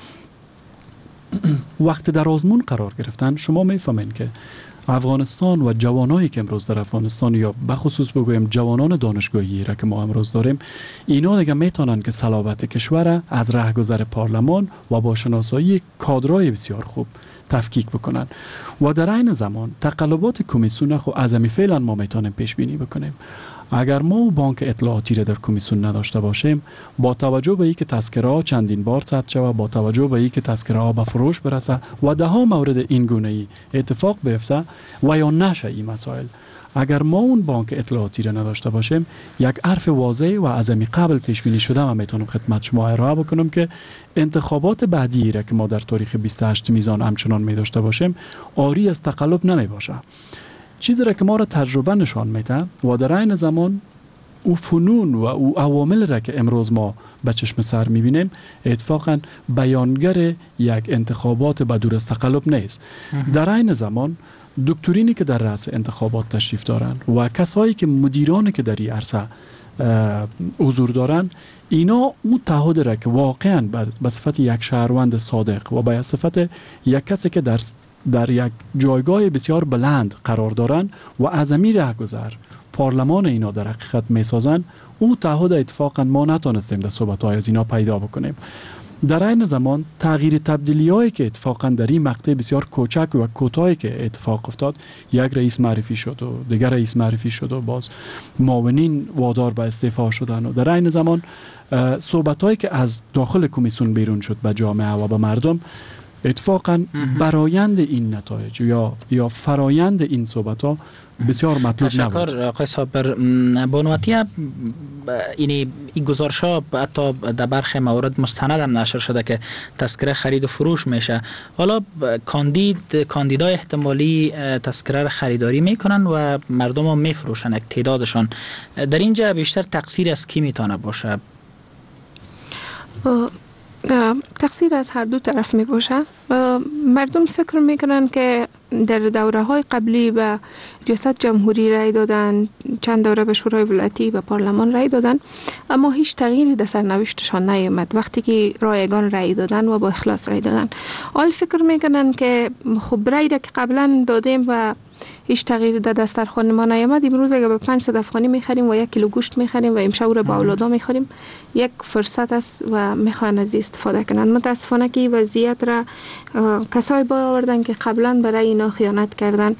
وقت در آزمون قرار گرفتن، شما میفهمین که افغانستان و جوانایی که امروز در افغانستان یا بخصوص بگویم جوانان دانشگاهی را که ما امروز داریم، اینا دیگه میتونن که صلابت کشور از رهگذر پارلمان و با شناسایی کادرای بسیار خوب تفکیک بکنن و در عین زمان تقلبات کمیسیون خو عزمی فعلا ما میتونیم پیش بینی بکنیم. اگر ما بانک اطلاعاتی را در کمیسیون نداشته باشیم، با توجه به اینکه تذکره ها چندین بار ثبت شود، با توجه به اینکه تذکره ها به فروش برسه و ده ها مورد این گونه ای اتفاق بیفته و یا نشه این مسائل، اگر ما اون بانک اطلاعاتی را نداشته باشیم، یک حرف واضح و از قبل پیش بینی شده من میتونم خدمت شما ارائه بکنم که انتخابات بعدی را که ما در تاریخ 28 میزان همچنان می داشته باشیم آری از تقلب نمی باشه. چیزی را که ما را تجربه نشان میده و در عین زمان او فنون و او عوامل را که امروز ما به چشم سر میبینیم اتفاقا بیانگر یک انتخابات بدور از تقلب نیست. در عین زمان دکترینی که در رأس انتخابات تشریف دارن و کسایی که مدیرانی که در این عرصه حضور دارن، اینا اون تعهد را که واقعا به صفت یک شهروند صادق و به صفت یک کسی که در در یک جایگاه بسیار بلند قرار دارن و از امیر رهگذر پارلمان اینا در حقیقت میسازن، اون تعهد اتفاقا ما نتونستیم در صحبت‌های از اینا پیدا بکنیم. در این زمان تغییر تبدیلی‌هایی که اتفاقا در این مقطع بسیار کوچک و کوتاهی که اتفاق افتاد، یک رئیس معرفی شد و دیگر رئیس معرفی شد و باز معاونین وادار به استعفا شدن و در این زمان صحبت‌هایی که از داخل کمیسیون بیرون شد به جامعه و به مردم، اتفاقا برایند این نتایج یا فرایند این صحبت‌ها بسیار مطلوب نبود. تشکر آقای صابر. بانواتی این گزارش‌ها حتی در برخی موارد مستند هم نشر شده که تذکره خرید و فروش میشه. حالا کاندیدای احتمالی تذکره خریداری میکنن و مردم هم میفروشن یک تعدادشان. در اینجا بیشتر تقصیر از کی میتونه باشه؟ تقصیر از هر دو طرف می باشه. مردم فکر میکنن که در دوره های قبلی به ریاست جمهوری رای دادن، چند دوره به شورای ولایتی و پارلمان رای دادن، اما هیچ تغییری در سرنوشتشان نیامد وقتی که رایگان رای دادن و با اخلاص رای دادن. حال فکر میکنن که خب رای را که قبلا دادیم و هیچ تغییر در دسترخوان ما نیامد، امروز اگه به 500 افغانی میخریم و 1 کیلو گوشت میخریم و امشب رو با اولادا میخوریم، یک فرصت است و میخوان از استفاده کنن. متاسفانه که وضعیت را کسایی بار آوردن که قبلا برای اینا خیانت کردن.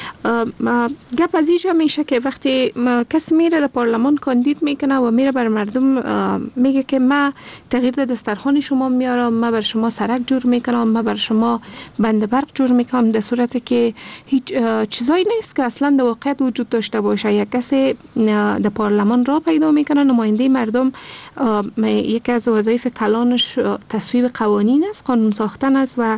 گپ از اینجا میشه که وقتی کسی میره در پارلمان کاندید میکنه و میره بر مردم میگه که ما تغییر در دسترخوان شما میارم، ما بر شما سرک جور میکنم، ما بر شما بند برق جور میکنم، در صورتی که هیچ چیزایی نیست که اصلا در واقعیت وجود داشته باشه. یک کسی در پارلمان را پیدا میکنه، نماینده مردم، یکی از وظایف کلانش تصویب قوانین است، قانون ساختن است و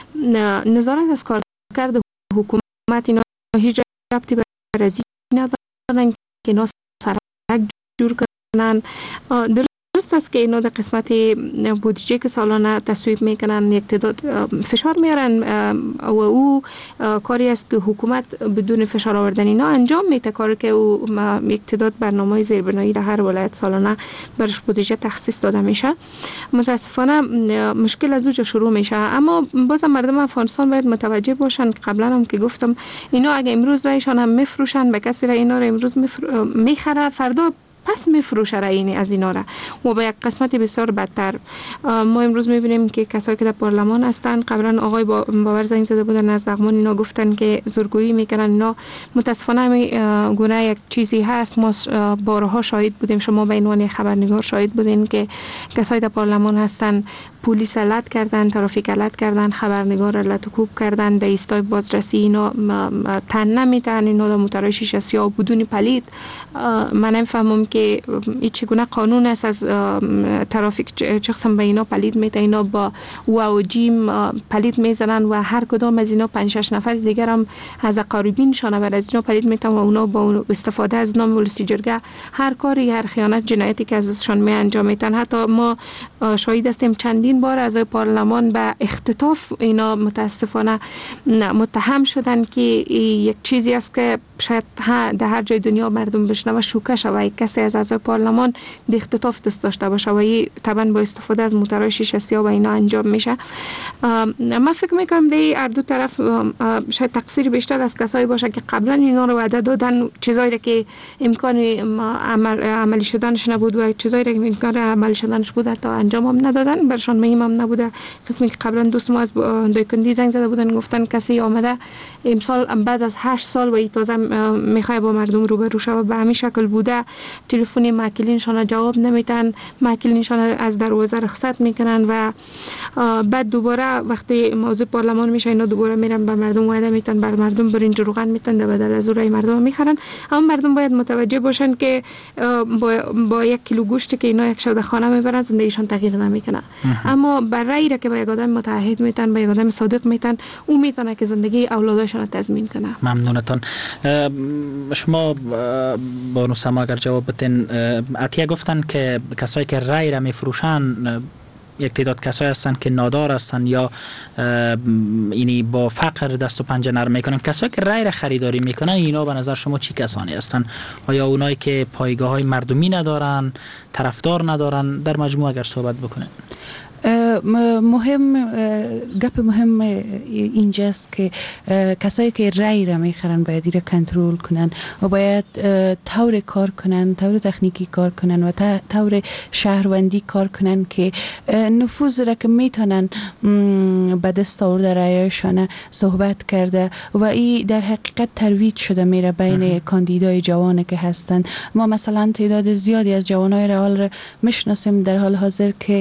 نظارت از کارکرد حکومت. اینا هیچ ربطی به رزی ندارن که اینا سرک جور کنن. درست است که اینا در قسمت بودجه که سالانه تصویب میکنن یک تعداد فشار میارن و او کاری است که حکومت بدون فشار آوردن اینا انجام میده، کاری که او یک تعداد برنامه زیربنایی در هر ولایت سالانه برش بودجه تخصیص داده میشه. متاسفانه مشکل از اونجا شروع میشه. اما بازم مردم افغانستان باید متوجه باشن که قبلا هم که گفتم اینا اگه امروز رایشان هم میفروشن به کسی را، اینا را امروز میخره، فردا پس میفروشه رأی از اینا را و با یک قسمت بسیار بدتر. ما امروز میبینیم که کسایی که در پارلمان هستن، قبلا آقای باور زنگ زده بودن از لغمان، اینا گفتن که زورگویی میکنن. اینا متاسفانه گونه یک چیزی هست. ما بارها شاهد بودیم، شما به عنوان خبرنگار شاهد بودین که کسایی در پارلمان هستن پلیس لط کردن، ترافیک لط کردن، خبرنگار لط و کوب کردن، در ایستای بازرسی اینا تن نمیدن، اینا در موتورهای شیشه سیاه بدون پلید. من نمیفهمم که این چگونه قانون است از ترافیک چه قسم به اینا پلید میده. اینا با و جیم پلید میزنن و هر کدام از اینا 5-6 نفر دیگر هم از قربینشان بر از اینا پلید میتن و اونا با استفاده از نام ولسی جرگه هر کاری، هر خیانت جنایتی که ازشان می انجام میدن. حتی ما شاهد هستیم چندین بار از پارلمان به اختطاف اینا متاسفانه متهم شدن که یک چیزی است که شاید در هر جای دنیا مردم بشنوه شوکه شوه. کسی از اعضای پارلمان د اختطاف دست داشته باشه و این طبعا با استفاده از موتورهای شیشه سیاه و اینا انجام میشه. من فکر میکنم در هر دو طرف شاید تقصیر بیشتر از کسایی باشه که قبلا اینا رو وعده دادن، چیزایی که امکان عملی شدنش نبود و چیزایی که امکان عملی شدنش بود تا انجام هم ندادن، برشان مهم هم نبوده. قسمی که قبلا دوست ما از دایکندی زنگ زده بودن، گفتن کسی آمده امسال بعد از 8 سال و این تازه میخواد با مردم روبرو شه و به همین شکل بوده. تلفنی ماکلینشان جواب نمیدن، ماکلینشان از دروازه رخصت میکنن و بعد دوباره وقتی موضوع پارلمان میشه اینا دوباره میرن به مردم وعده میتن، بر مردم برنج روغن میتن، در بدل از رای مردم میخرن. اما مردم باید متوجه باشن که با 1 کیلو گوشت که اینا یک شب در خانه میبرن زندگیشان تغییر نمیکنه. اما برای را که با یک آدم متعهد میتن، با یک آدم صادق میتن، او میتونه که زندگی اولادشان تضمین کنه. ممنونتان. شما بانو سما اگر جواب بتین، عطیه گفتن که کسایی که رای را میفروشن یک تعداد کسایی هستن که نادار هستن یا یعنی با فقر دست و پنجه نرم میکنن. کسایی که رای را خریداری میکنن اینا به نظر شما چی کسانی هستن؟ آیا اونایی که پایگاه های مردمی ندارن، طرفدار ندارن؟ در مجموع اگر صحبت بکنن. گپ مهم اینجاست که کسایی که رای را میخرن باید ایره کنترل کنن و باید طور کار کنن، طور تکنیکی کار کنن و طور شهروندی کار کنن که نفوذ را که میتونن به دست آورده رایشان صحبت کرده و این در حقیقت ترویج شده میره بین کاندیدای جوان که هستن. ما مثلا تعداد زیادی از جوانای رئال را میشناسیم در حال حاضر که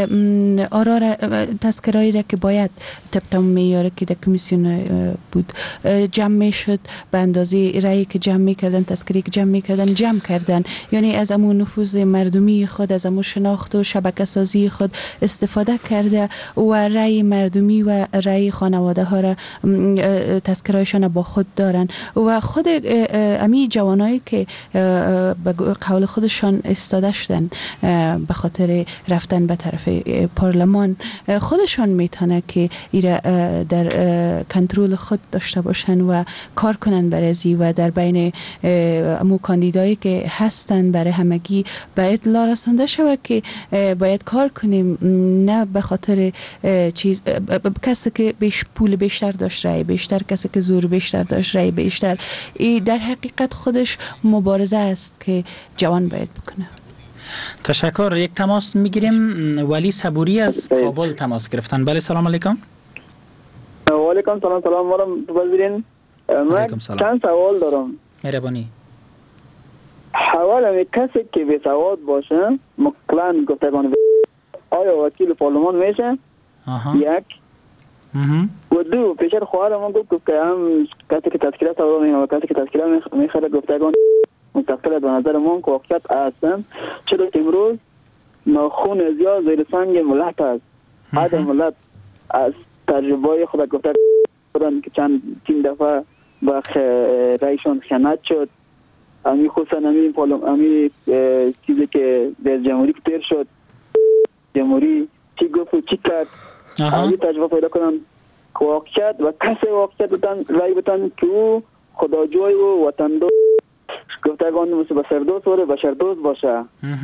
تذکرایی را که باید طبق معیاری که در کمیسیون بود جمع میشد به اندازه رأیی که جمع میکردن، تذکری که جمع کردن، یعنی از امون نفوذ مردمی خود، از امون شناخت و شبکه سازی خود استفاده کرده و رأی مردمی و رأی خانواده ها را تذکرایشان با خود دارن و خود امی جوانایی که به قول خودشان استاده شدن به خاطر رفتن به طرف پارلمان، خودشان میتونه که ایره در کنترل خود داشته باشن و کار کنن برازی و در بین امو کاندیدایی که هستن برای همگی به اطلاع رسانده شود که باید کار کنیم، نه به خاطر چیز کسی که پول بیشتر داشت رای بیشتر، کسی که زور بیشتر داشت رای بیشتر. این در حقیقت خودش مبارزه است که جوان باید بکنه. تشکر. یک تماس میگیریم. ولی صبوری از کابل تماس گرفتن. بله سلام علیکم. و علیکم سلام مارم بزرین. من چند سوال دارم. مهربانی. حوالا کسی که بی سواد باشه مقلن گفتگان آیا وکیل پارلمان میشه؟ یک و دو پیشتر خواهر من گفت که هم کسی که تذکره سواد میکنه و کسی که تذکره میخواد گفتگان مستقل به نظر من که واقعیت هستن، چرا که امروز خون زیاد زیر سنگ ملت است. حد ملت از تجربه خود گفته که چند دفعه با رئیسان خیانت شد. امی خصوصا امی چیزی که در جمهوری تیر شد، جمهوری چی گفت و چی کرد، امی تجربه پیدا کنن که واقعیت و کسی واقعیت رای بتن که او خداجوی و وطن دو گفتگان مثل بشردوست و بشردوست باشه.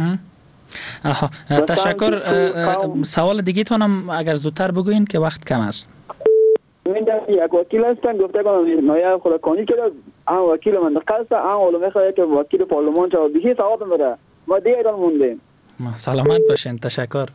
تشکر. سوال دیگه تانم اگر زودتر بگوین که وقت کم است. من یک وکیل هستم گفتگان نایب خودکانی کرد، هم وکیل منطقه است، هم علمه خواهد که وکیل پارلمان شد بیشی ثواب میره. ما دیگه ایران موندیم. سلامت باشین. تشکر.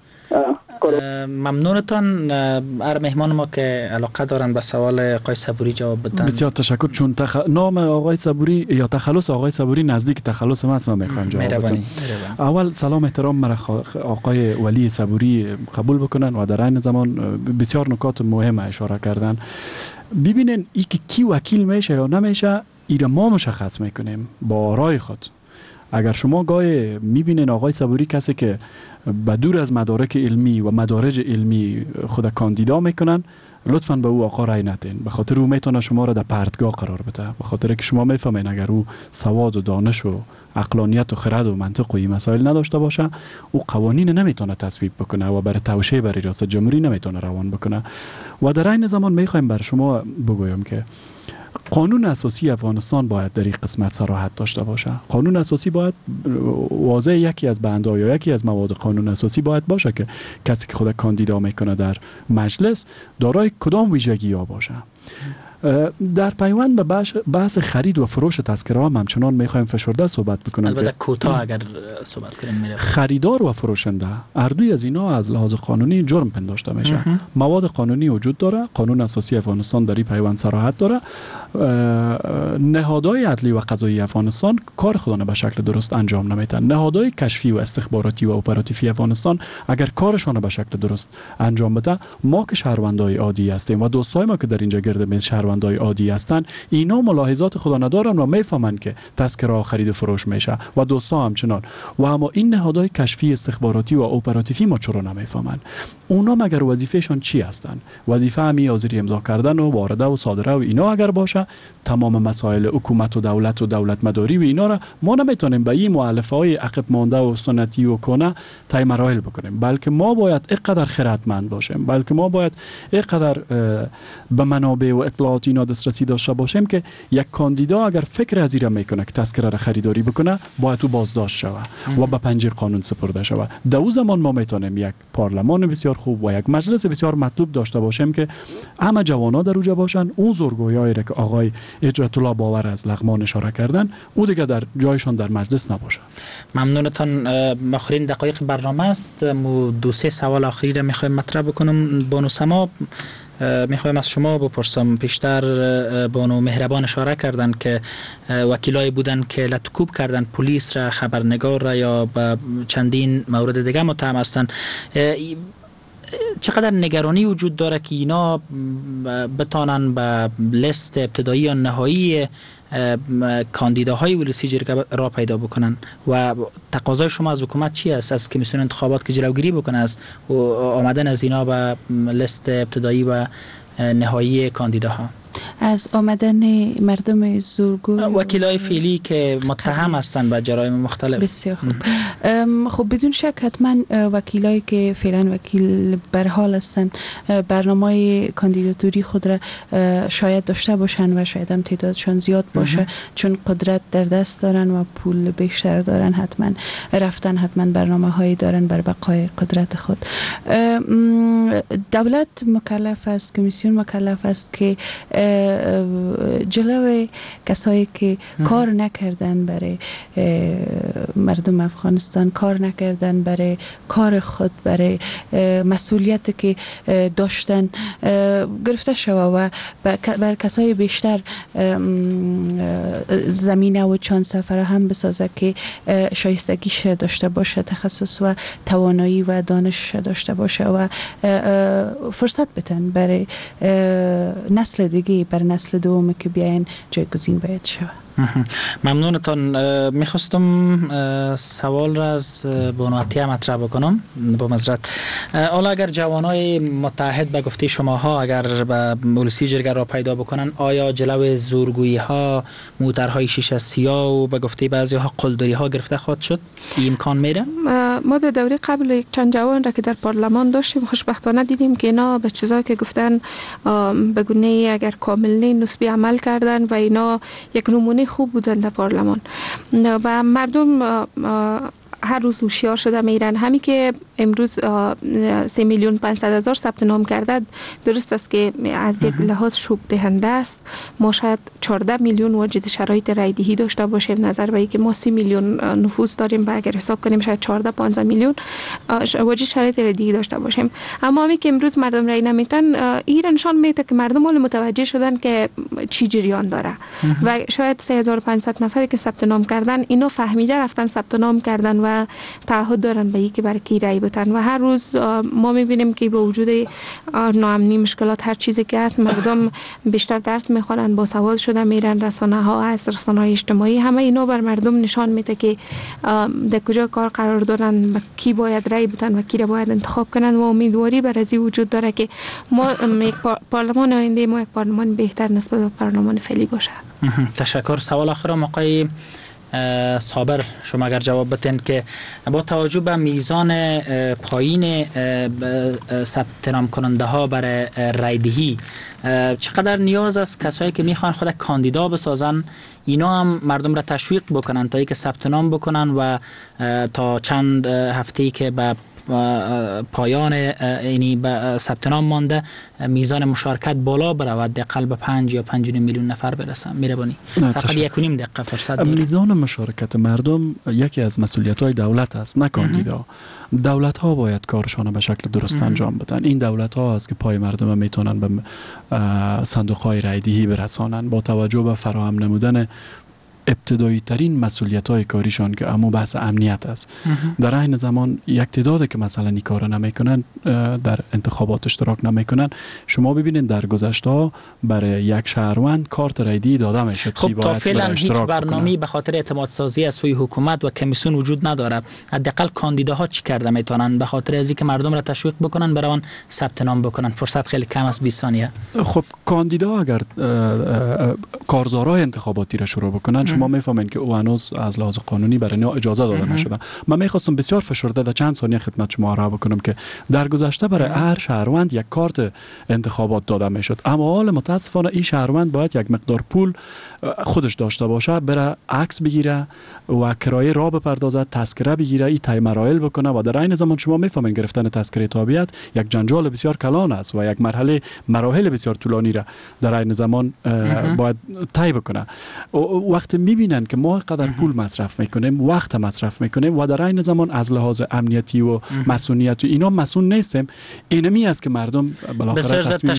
ممنونتان. هر مهمان ما که علاقه دارن به سوال آقای صبوری جواب بدن. بسیار تشکر. چون نام آقای صبوری یا تخلص آقای صبوری نزدیک تخلص من است، من میخوام جواب بدم. اول سلام احترام مرا آقای ولی صبوری قبول بکنن و در این زمان بسیار نکات مهم اشاره کردن. ببینین ای که کی وکیل میشه یا نمیشه ایره ما مشخص میکنیم با آرای خود. اگر شما گاهی میبینین آقای صبوری کسی که به دور از مدارک علمی و مدارج علمی خود کاندیدا میکنن، لطفاً به او آقا رای ندین، به خاطر او میتونه شما را در پرتگاه قرار بده، به خاطر که شما میفهمین اگر او سواد و دانش و عقلانیت و خرد و منطق و این مسائل نداشته باشه، او قوانین نمیتونه تصویب بکنه و برای توشیح برای ریاست جمهوری نمیتونه روان بکنه. و در این زمان میخوایم بر شما بگویم که قانون اساسی افغانستان باید در این قسمت صراحت داشته باشه. قانون اساسی باید واضح یکی از بندها یا یکی از مواد قانون اساسی باید باشه که کسی که خود کاندیدا میکنه در مجلس دارای کدام ویژگی ها باشه. در پیوند به بحث خرید و فروش تذکره هم همچنان میخوایم فشرده صحبت بکنیم. البته کوتاه اگر صحبت کنیم میره. خریدار و فروشنده هر دوی از اینا از لحاظ قانونی جرم پنداشته میشه. مواد قانونی وجود داره، قانون اساسی افغانستان در این پیوند صراحت داره. نهادهای عدلی و قضایی افغانستان کار خودانه به شکل درست انجام نمیدن. نهادهای کشفی و استخباراتی و اپراتیوی افغانستان اگر کارشون به شکل درست انجام بده، ما که شهروندای عادی هستیم و دوستای ما که در اینجا گرد میز شهروندای عادی هستن، اینا ملاحظات خدا ندارن و میفهمن که تذکره خرید و فروش میشه و دوستا همچنان. و اما این نهادهای کشفی استخباراتی و اپراتیوی ما چرا نمیفهمن؟ اونا مگر وظیفهشون چی هستن؟ وظیفه همی حاضری امضا کردن و وارده و صادره و اینا اگر باشه، تمام مسائل حکومت و دولت مداری و اینا را ما نمیتونیم به این مؤلفه های عقب مانده و سنتی و کنه طی مراحل بکنیم، بلکه ما باید اینقدر خردمند باشیم، بلکه ما باید اینقدر به منابع و اطلاعات اطلاعات اینا دسترسی داشته باشیم که یک کاندیدا اگر فکر از ایران میکنه که تذکره را خریداری بکنه باید تو بازداشت شود و به پنجه قانون سپرده شود. در اون زمان ما میتونیم یک پارلمان بسیار خوب و یک مجلس بسیار مطلوب داشته باشیم که همه جوانا در اوجا باشن. اون زورگویایی که آقای اجرت الله باور از لغمان اشاره کردن او دیگه در جایشان در مجلس نباشه. ممنونتان. آخرین دقایق برنامه است. دو سه سوال آخری را میخوایم مطرح بکنم. بانو سما، میخوایم از شما بپرسم. پیشتر بانو مهربان اشاره کردن که وکیلای بودن که لطکوب کردن پلیس را، خبرنگار را یا به چندین مورد دیگه متهم هستند. چقدر نگرانی وجود داره که اینا بتانن به لیست ابتدایی یا نهایی کاندیداهای ولسی جرگه را پیدا بکنن و تقاضای شما از حکومت چی است؟ از کمیسیون انتخابات که جلوگیری بکنه از آمدن از اینا به لیست ابتدایی و نهایی کاندیداها؟ از آمدن مردم زورگو وکیلای فعلی که متهم هستند به جرایم مختلف. بسیار خوب. خب بدون شک حتما وکیلایی که فعلا وکیل برحال هستند برنامه کاندیداتوری خود را شاید داشته باشند و شاید هم تعدادشان زیاد باشه چون قدرت در دست دارن و پول بیشتر دارن، حتما رفتن، حتما برنامه هایی دارن بر بقای قدرت خود. دولت مکلف است، کمیسیون مکلف است که جلوی کسایی که کار نکردن برای مردم افغانستان، کار نکردن برای کار خود، برای مسئولیت که داشتن گرفته شود و بر کسای بیشتر زمینه و چانس فراهم بسازه که شایستگیش داشته باشه، تخصص و توانایی و دانش داشته باشه و فرصت بتن برای نسل دیگه، بر نسل دوم که بیاین جایگزین باید شود. ممنونتان. میخواستم سوال را از بانو عطیه مطرح بکنم با معذرت. حالا اگر جوانای متحد به گفته شماها اگر به ولسی جرگه را پیدا بکنن، آیا جلو زورگویی ها، موترهای شیشه سیاه و به گفته بعضی ها قلدری ها گرفته خواهد شد؟ این امکان میره؟ ما در دوره قبل یک چند جوان را که در پارلمان داشتیم خوشبختانه دیدیم که اینا به چیزایی که گفتن به گونه اگر کامل نسبی عمل کردن و اینا یک نمونه خوب بودن در پارلمان و مردم هر روز هوشیار شده میرن. همین که امروز 3,500,000 ثبت نام کرده درست است که از یک لحاظ شوک دهنده است. ما شاید 14 میلیون واجد شرایط رایدهی داشته باشیم نظر به اینکه ما 30 میلیون نفوس داریم و اگر حساب کنیم شاید 14-15 میلیون واجد شرایط رایدهی داشته باشیم. اما همین که امروز مردم رای نمیتن این نشان میده که مردم حال متوجه شدن که چی جریان داره و شاید 3,500 نفری که ثبت نام کردن اینا فهمیده رفتن ثبت نام کردن و تعهد دارن به اینکه برای کی رای بتن و هر روز ما میبینیم که با وجود ناامنی، مشکلات، هر چیزی که هست مردم بیشتر درس میخوانن، با سواد شده میرن، رسانه ها هست، رسانه های اجتماعی، همه اینا بر مردم نشان میده که در کجا کار قرار دارن، به کی باید رای بتن و کی را باید انتخاب کنن و امیدواری بر ازی وجود داره که ما یک پارلمان آینده ما یک پارلمان بهتر نسبت به پارلمان فعلی باشه. تشکر. سوال آخر آقای صابر، شما اگر جواب بتین که با توجه به میزان پایین ثبت نام کننده ها برای رایدهی چقدر نیاز است کسایی که میخوان خود کاندیدا بسازن اینا هم مردم را تشویق بکنن تا اینکه ثبت نام بکنن و تا چند هفته‌ای که به پایان یعنی ثبت نام مانده میزان مشارکت بالا برود، حداقل به 5 یا 5.5 میلیون نفر برسه؟ میربانی فقط 1.5 دقیقه فرصت داریم. میزان مشارکت مردم یکی از مسئولیت‌های دولت است، نه کاندیدا. دولت ها باید کارشان به شکل درست انجام بدن. این دولت ها است که پای مردم میتونن به صندوق های رایدهی برسانن با توجه به فراهم نمودن ابتدایی ترین مسئولیت های کاریشان که امو بحث امنیت است. در عین زمان یک تعداد که مثلا این کار نمیکنن، در انتخابات اشتراک نمیکنن، شما ببینید در گذشته ها برای یک شهروند کارت رایدی داده میشد. خب تا فعلا هیچ برنامه‌ای به خاطر اعتماد سازی از سوی حکومت و کمیسیون وجود نداره. حداقل کاندیداها چی کرده میتونن به خاطر از اینکه مردم را تشویق بکنن برای ثبت نام بکنن؟ فرصت خیلی کم است، 20 ثانیه. خب کاندیدا اگر کارزارهای انتخاباتی را شروع بکنن، شما شما میفهمین که او هنوز از لحاظ قانونی برای اینا اجازه داده نشده. من میخواستم بسیار فشرده در چند ثانیه خدمت شما را بکنم که در گذشته برای هر شهروند یک کارت انتخابات داده میشد، اما حال متاسفانه این شهروند باید یک مقدار پول خودش داشته باشه، بره عکس بگیره و کرایه را بپردازه، تذکره بگیره، این طی مراحل بکنه و در عین زمان شما میفهمین گرفتن تذکره تابعیت یک جنجال بسیار کلان است و یک مراحل بسیار طولانی را در عین زمان باید طی بکنه. وقتی میبینن که ما قدر پول مصرف میکنیم، وقت مصرف میکنیم و در عین زمان از لحاظ امنیتی و مسئولیت و اینا مسئول نیستیم، اینمی است که مردم بالاخره تصمیم